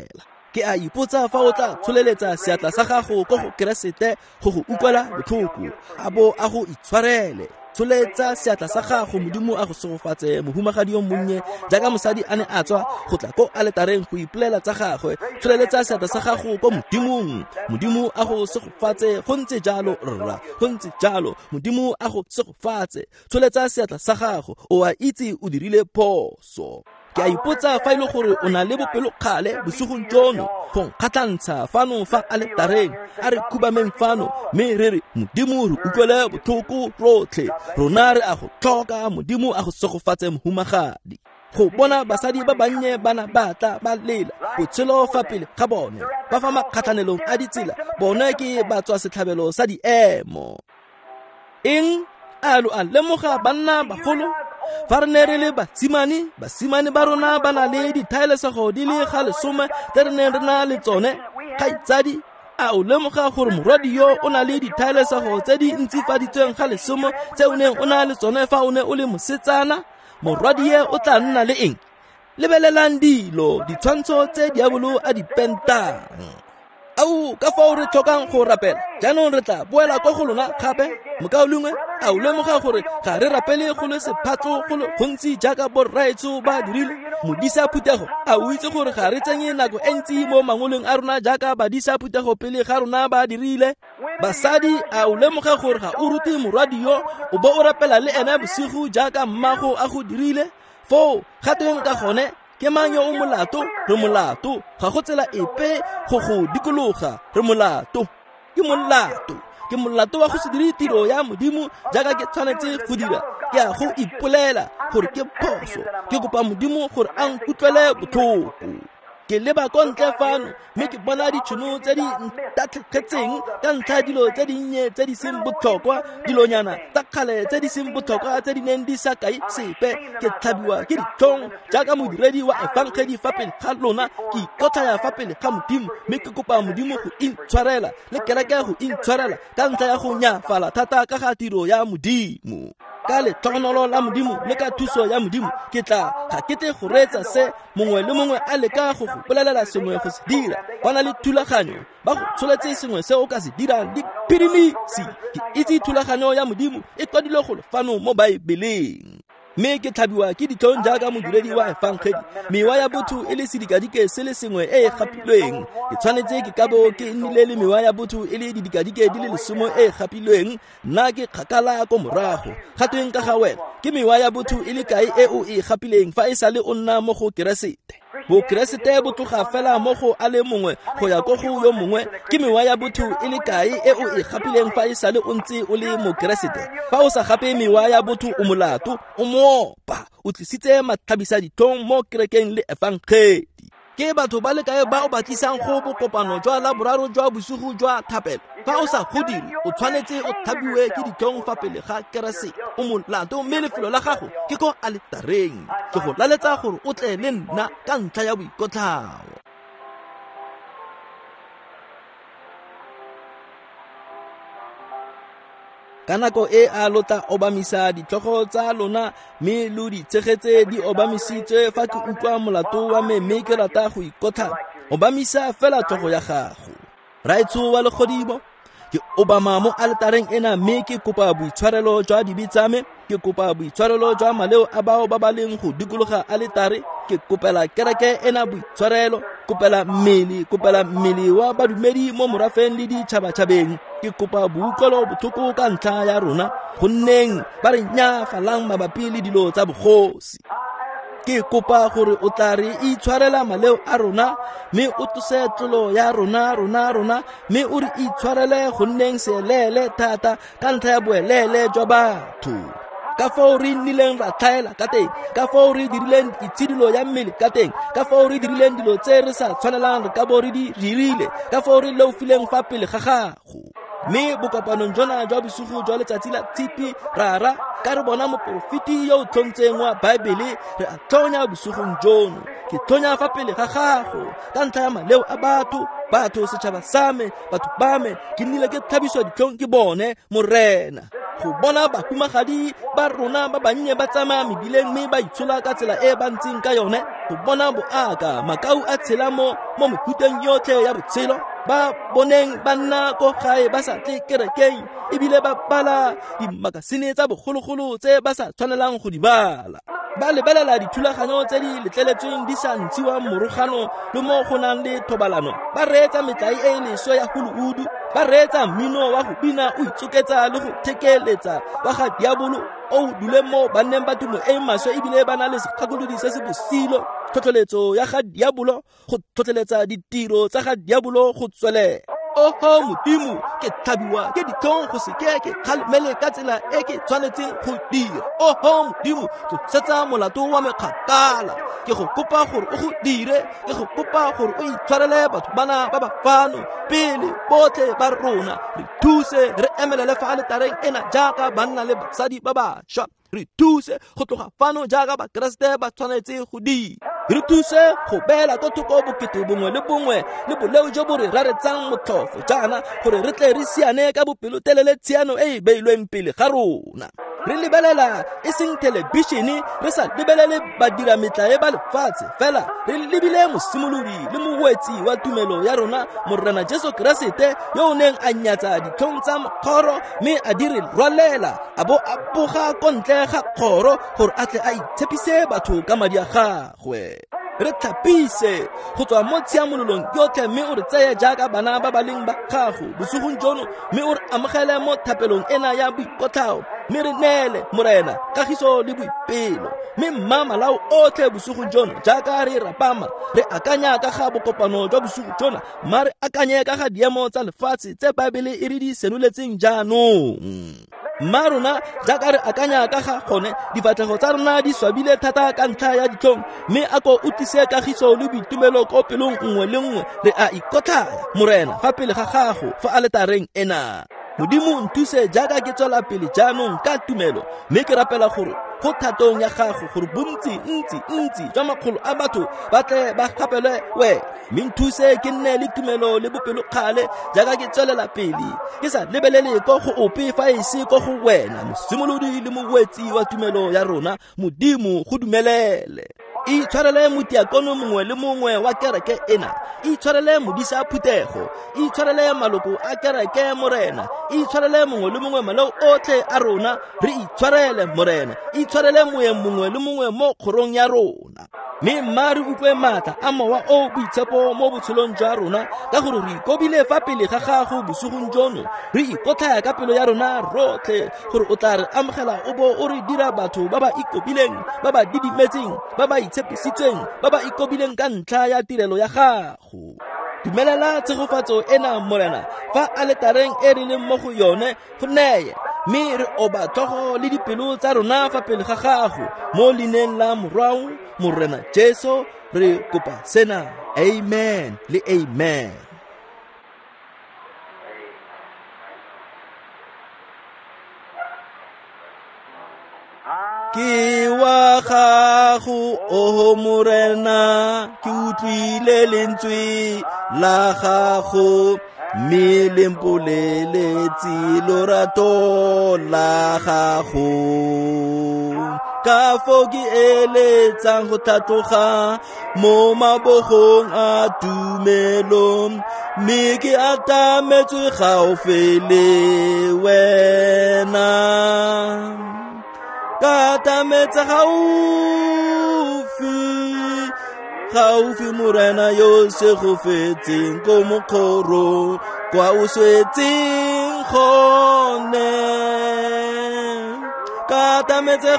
ke a ipotsa fa o tla tsholeletsa seatla sa gago go go keresete go go utlwela botlhoko a bo a go itshwarele. Tsholetsa seatla sa gago Modimo a go segofatse mohumagadi yo monnye jaaka mosadi a ne a tswa go tla ko aletareng go ipolela tsa gagwe. Tsholeletsa seatla sa gago ko Modimong, Modimo a go segofatse go ntse jalo rra, go ntse jalo Modimo a go segofatse. Tsholetsa seatla sa gago, o a itse o dirile phoso. Ke a ipotsa fa ile gore o na le bopelokgale bosigong jono go nkgatlantsha fano fa aletareng a re khubameng fano, mme re re Modimo re utlwele botlhoko rotlhe, rona re a go tlhoka Modimo a go segofatse mohumagadi. Go bona basadi ba bannye bana batla ba lela botshelo fa pele ga bone, ba fa makgathanelong a ditsela, bone ke ba tswa setlhabelo sa diemo. Eng a lo a lemoga banna bagolo fa re ne re le basimane ba rona ba na le dithaelesego di le ga lesome tse re neng re na le tsone. Kgaitsadi, a o lemoga gore morwadi yo o na le dithaelesego tse di ntsifaditsweng ga lesome tse o neng o na le tsone fa o ne o le mosetsana? Morwadi ye o tla nna le eng? Lebelelang dilo, ditshwantsho tse diabolo a di pentang. Au ka fa o re tlhokang go rapela, jaanong re tla boela kwa go lona gape. Mokaolengwe a o lemoga gore ga re rapele go le sephatlo go le gontsi jaaka borraetso ba dirile. Modisa Phutego a o itse gore ga re tsenye nako e ntsi mo mangoleng a rona jaaka badisa Phutego pele ga rona ba dirile. Basadi a o lemoga gore ga o ruti morwadi yo o bo o rapela le ene bosigo jaaka mmago a go dirile. Fo gateng ka gone ke mang yo o molato? Re molato, ga go tsela epe go go dikologa. Re molato, ke molato wa go se dire tiro ya Modimo jaaka ke tshwanetse go dira. Ke a go ipolela gore ke phoso, ke kopa Modimo gore a nkutlwele botlhoko. Ke leba ko ntle fano mme ke bona ditšhono tse di ntatlhetseng ka ntlha dilo tse dinnye tse di seng botlhokwa, dilonyana tsa kgale tse di seng botlhokwa tse di neng di sa kae sepe. Ke tlhabiwa ke ditlhong jaaka modiredi wa evangeli fa pele ga lona, ke ikotlhaya fa pele ga Modimo mme ke kopa Modimo go intshwarela le kereke go intshwarela ka ntlha ya go nyafala thata ka ga tiro ya Modimo. Ka letlhogonolo la Modimo le ka thuso ya Modimo ke tla ga kete go reetsa se mongwe le mongwe a leka go go bolelela sengwe go se dira. Ba na le thulaganyo, ba go tsholetse sengwe se o ka se dirang dipirimisi. Ke itse thulaganyo ya Modimo e kwadilwe go lefano mo Baebeleng. Mme ke tlhabiwa ke ditlhong jaaka modiredi wa evangeli, mewa ya botho e le sedikadike se le sengwe e e gapilweng. Ke tshwanetse ke kabo ke nnile le mewa ya botho e le didikadike di le lesome e e gapilweng. Nna ke kgakala ko morago gatweng ka ga wena, ke mewa ya botho e le kae e o e gapileng fa e sa le o nna mo go keresete? Bokeresete bo tloga fela mo go a le mongwe go ya ko go yo mongwe. Ke mewa ya botho e le kae e o e gapileng fa e sa le o ntse o le mokeresete? Fa o sa gape mewa ya botho o molato, o moopa, o tlisitse matlhabisa ditlhong mo kerekeng le evangeli. Ke batho ba le kae ba o batlisang go bokopano jwa laboraro jwa bosigo jwa thapelo? Fa o sa go dire, o tshwanetse o thabiwe ke ditlhong fa pele ga keresete. O molato mme lefelo la gago ke ko aletareng. Ke go laletsa gore o tle le nna ka ntlha ya boikotlhao. Ka nako e a lota obamisa ditlhogo tsa lona mme lo di tshegetse di obamisitswe fa ke utlwa molato wa me mme ke rata go ikotlha. Obamisa fela tlhogo ya gago. Raetso wa legodimo, ke obama mo aletareng ena mme ke kopa boitshwarelo jwa dibitsame, ke kopa boitshwarelo jwa maleo a bao ba ba leng go dikologa aletare. Ke kopela kereke ena boitshwarelo, kopela mmele wa badumedi mo morafeng le ditšhabatšhabeng. Ke kopa boutlwelo botlhoko ka ntlha ya rona gonneng ba re nyafalang mabapi le dilo tsa bogosi. Ke kopa gore o tla re itshwarela maleo a rona mme o tlose tlolo ya rona mme o re itshwarele gonneng seelele thata ka ntlha ya boelele jwa batho. Ka fao re nnileng ra tlhaela ka teng, ka fao re dirileng itshidilo ya mmele ka teng, ka fao re dirileng dilo tse re sa tshwanelang re ka bo re di dirile, ka fao re leofileng fa pele ga gago. Mme bokopanong jona jwa bosigo jwa letsatsi la tshipi ra ka re bona moporofiti yo o tlhontseng wa Baebele re a tlhonya bosigong jono. Ke tlhonya fa pele ga gago ka ntlha ya maleo a batho setšhaba sa me, batho ba me ke nnile ke tlhabiswa ditlhong ke bone morena. go bona bahumagadi ba rona ba bannye ba tsamaya mebileng mme ba itshola ka tsela e ba ntseng ka yone, go bona boaka makau a tshela mo mehuteng yotlhe ya botshelo, ba boneng ba nna ko gae ba sa tle kerekeng ebile ba bala dimakasine tsa bogologolo tse ba sa tshwanelang go di bala, ba lebelela dithulaganyo tse di letleletsweng di sa ntshiwa morogano le mo go nang le thobalano, ba reetsa metlae e leswe ya Hollywood, ba reetsa mmino wa go bina o itsoketsa le go thekeletsa wa ga diabolo o dule mo banneng ba tumo e maswe ebile ba na le sekgakolodi se se bosilo, tlhotlheletso ya ga diabolo go tlhotlheletsa ditiro tsa ga diabolo go tswele. Oho Modimo, ke thabiwa ke dithong go se ke kgalemele ka tsela e ke tshwanetseng go dira. Oho Modimo, ke setsa molato wa me kgakala, ke go kopa gore o go dire, ke go kopa gore o itshwarele batho bana ba ba fano pele botlhe ba rona, re thuse re emelele fa altareng ena jaaka banna le basadi ba bašwa, re thuse go tloga fano jaaka bakeresete ba tshwanetse go dira, re thuse go beela ko thoko bokete bongwe le bongwe le boleo jo bo re raretsang motlhofo jaana gore re tle re siane ka bopelotelele tshiano e e beilweng pele ga rona. Re lebelela e seng telebishene, re sa lebelele badira metlae ba lefatshe fela, re lebile mosimolodi le moetsi wa tumelo ya rona Morena Jesu Keresete yo o neng a nyatsa ditlhong tsa mokgoro mme a di re rwalela a bo a boga ko ntle ga kgoro gore a tle a itshepise batho ka madi a gagwe. Re tlhapise go tswa mo tshiamololong yotlhe mme o re tseye jaaka bana ba ba leng ba gago bosogong jono, mme o re amogele mo thapelong ena ya boikotlhao, mme re neele Morena kagiso le boipelo, mme mmamalao otlhe bosogong jono jaaka re rapama re akanya ka ga bokopano jwa bosigo jona, mma re akanye ka ga diemo tsa lefatshe tse Baebele e re di senoletseng jaanong. Mma rona jaaka re akanya ka ga gone difatlhego tsa rona di swabile thata ka ntlha ya ditlhong, mme a ko o tlise kagiso le boitumelo ko pelong nngwe le nngwe re a ikotlhaya Morena fa pele ga gago fa altareng ena. Modimo nthuse jaaka ke tswela pele jaanong ka tumelo, mme ke rapela gore go thatong ya gago gore ntsi jwa makgolo a batho ba tle ba gapelwe we, mme nthuse ke nne le tumelo le bopelokgale jaaka ke tswelela pele ke sa lebelele ko go ope fa e se ko go wena mosimolodi le moetsi wa tumelo ya rona. Modimo go dumelele itshwarele motiakono mongwe le mongwe wa kereke ena, itshwarele modisa phuthego, itshwarele maloko a kereke Morena, itshwarele mongwe le mongwe malao otlhe a rona, re itshwarele Morena, itshwarele moye mongwe le mongwe mo kgorong ya rona, mme mma re utlwe maatla a mowa o boitshepo mo botshelong jwa rona ka gore re ikobile fa pele ga gago bosogong jono, re ikotlhaya ka pelo ya rona rotlhe gore o tla re amogela o bo o re dira batho ba ba ikobileng, ba ba didimetseng, ba ba itshepisitsweng, ba ba ikobileng ka ntlha ya tirelo ya gago. Dumelela tshegofatso ena Morena fa altareng e re leng mo go yone go neye, mme re oba tlhogo le dipelo tsa rona fa pele ga gago mo leineng la morwao Morena Jesu re kopa sena, amen le amen. Ke wa gago o Morena, ke utlwile lentswe la gago mme le mpoleletse lorato la gago, ka fo ke eletsang go thatoga mo mabogong a tumelo, mme ke atametswe gaufi le wena, ka atametse gaufi Morena yo se go fetseng ko mokgoro kwa o swetseng gone, ka atametse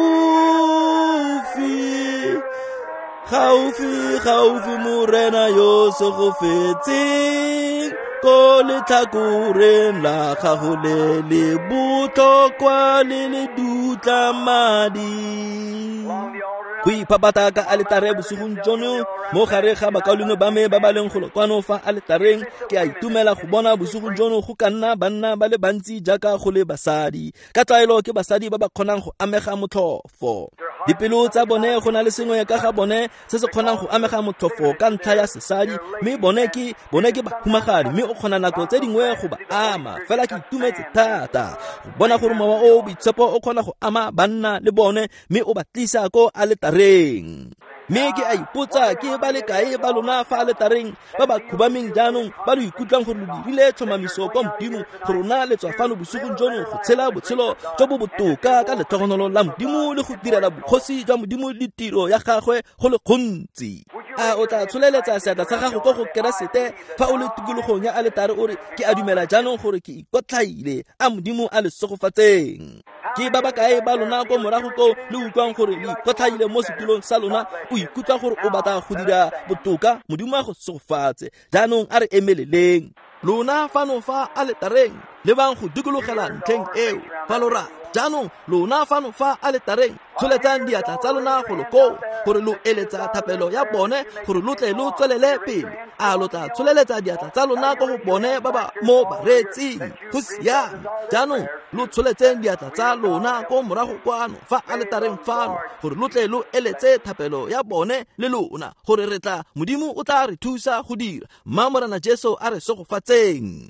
gaufi Morena yo se go fetseng ko letlhakoreng la gago le le botlhokwa le le dutla madi, go iphapata ka alitare bosigong jono mo gare ga bakaulengwe ba me ba ba leng go kwano fa alitareng. Ke a itumela go bona bosigong jono go ka nna banna ba le bantsi jaaka go le basadi. Ka tlaelo ke basadi ba ba kgonang go amega motlhofo. Dipelo tsa bone go na le sengwe ka ga bone se se kgonang go amega motlhofo ka ntlha ya sesadi, mme bone ke bahumagadi, mme o kgona nako tse dingwe go ba ama. Fela ke itumetse thata go bona gore mowa o boitshepo o kgona go ama banna le bone, mme o ba tlisa ko alitareng. Mme ke a ipotsa ke ba le kae ba lona fa alitareng ba ba khubameng jaanong ba lo ikutlang gore lo dirile tlhomamiso kwa Modimo gore rona le tswa fano bosigong jono go tshela botshelo jo bo botoka ka letlhogonolo la Modimo le go direla bokgosi jwa Modimo le tiro ya gagwe go le gontsi. A o tla tsholeletsa seatla sa gago go keresete fa o le tikologong ya alitare o re ke a dumela jaanong gore ke ikotlhaile a Modimo a le segofatseng. Ke ba kae ba lona ko morago ko le utlwang gore le ikotlhaile mo setulong sa lona o ikutlwa gore o batla go dira botoka, Modimo a go segofatse. Jaanong a re emeleleng lona fano fa alitareng le bang go dikologela ntlheng eo fa lora. Jaanong lona fano fa alitareng tsholetsang diatla tsa lona go loko gore lo eletsa thapelo ya bone gore lo tle lo tswelele pele. A lo tla tsholeletsa diatla tsa lona go bone ba ba mo baretsing go siame. Jaanong lo tsholetseng diatla tsa lona ko morago kwano fa alitareng fano gore lo tle lo eletse thapelo ya bone le lona gore re tla Modimo o tla re thusa go dira. Mmamorana Jesu a re segofatseng.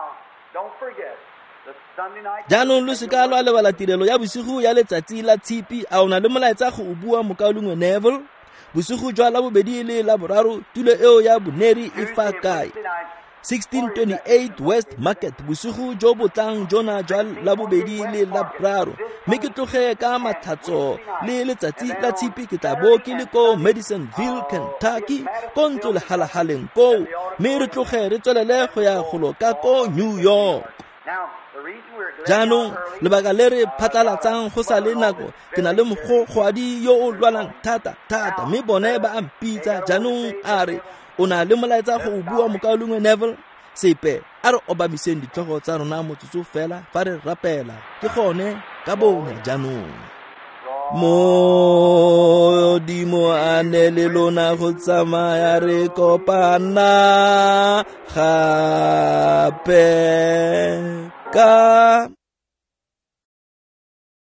Jaanong lo seka lo a lebala tirelo ya bosigo ya letsatsi la tshipi. A ona le molaetsa go o bua mokaulengwe Neville. Bosigo jwa la bobedi le la boraro tulo eo ya boneri e fa kae? 1628 West Market. Bosigo jo botlang jona jwa la bobedi le la boraro. Mme ke tloge ka matlhatso le letsatsi la tshipi ke tla bo ke le ko Madisonville, Kentucky ko ntlo le halahaleng ko. Mme re tloge re tswelele go ya go loka ko New York. Jaanong lebaka le re phatlalatsang go sa le nako ke na le mogogwadi yo o lwalang thata mme bone ba ampitsa. Jaanong a re o na le molaetsa go o bua mokaulengwe Neville. Sepe a re obamiseng ditlhogo tsa rona motsotso fela fa re rapela ke gone ka bonya. Jaanong Modimo a ne le lona go tsamaya re kopana gape ka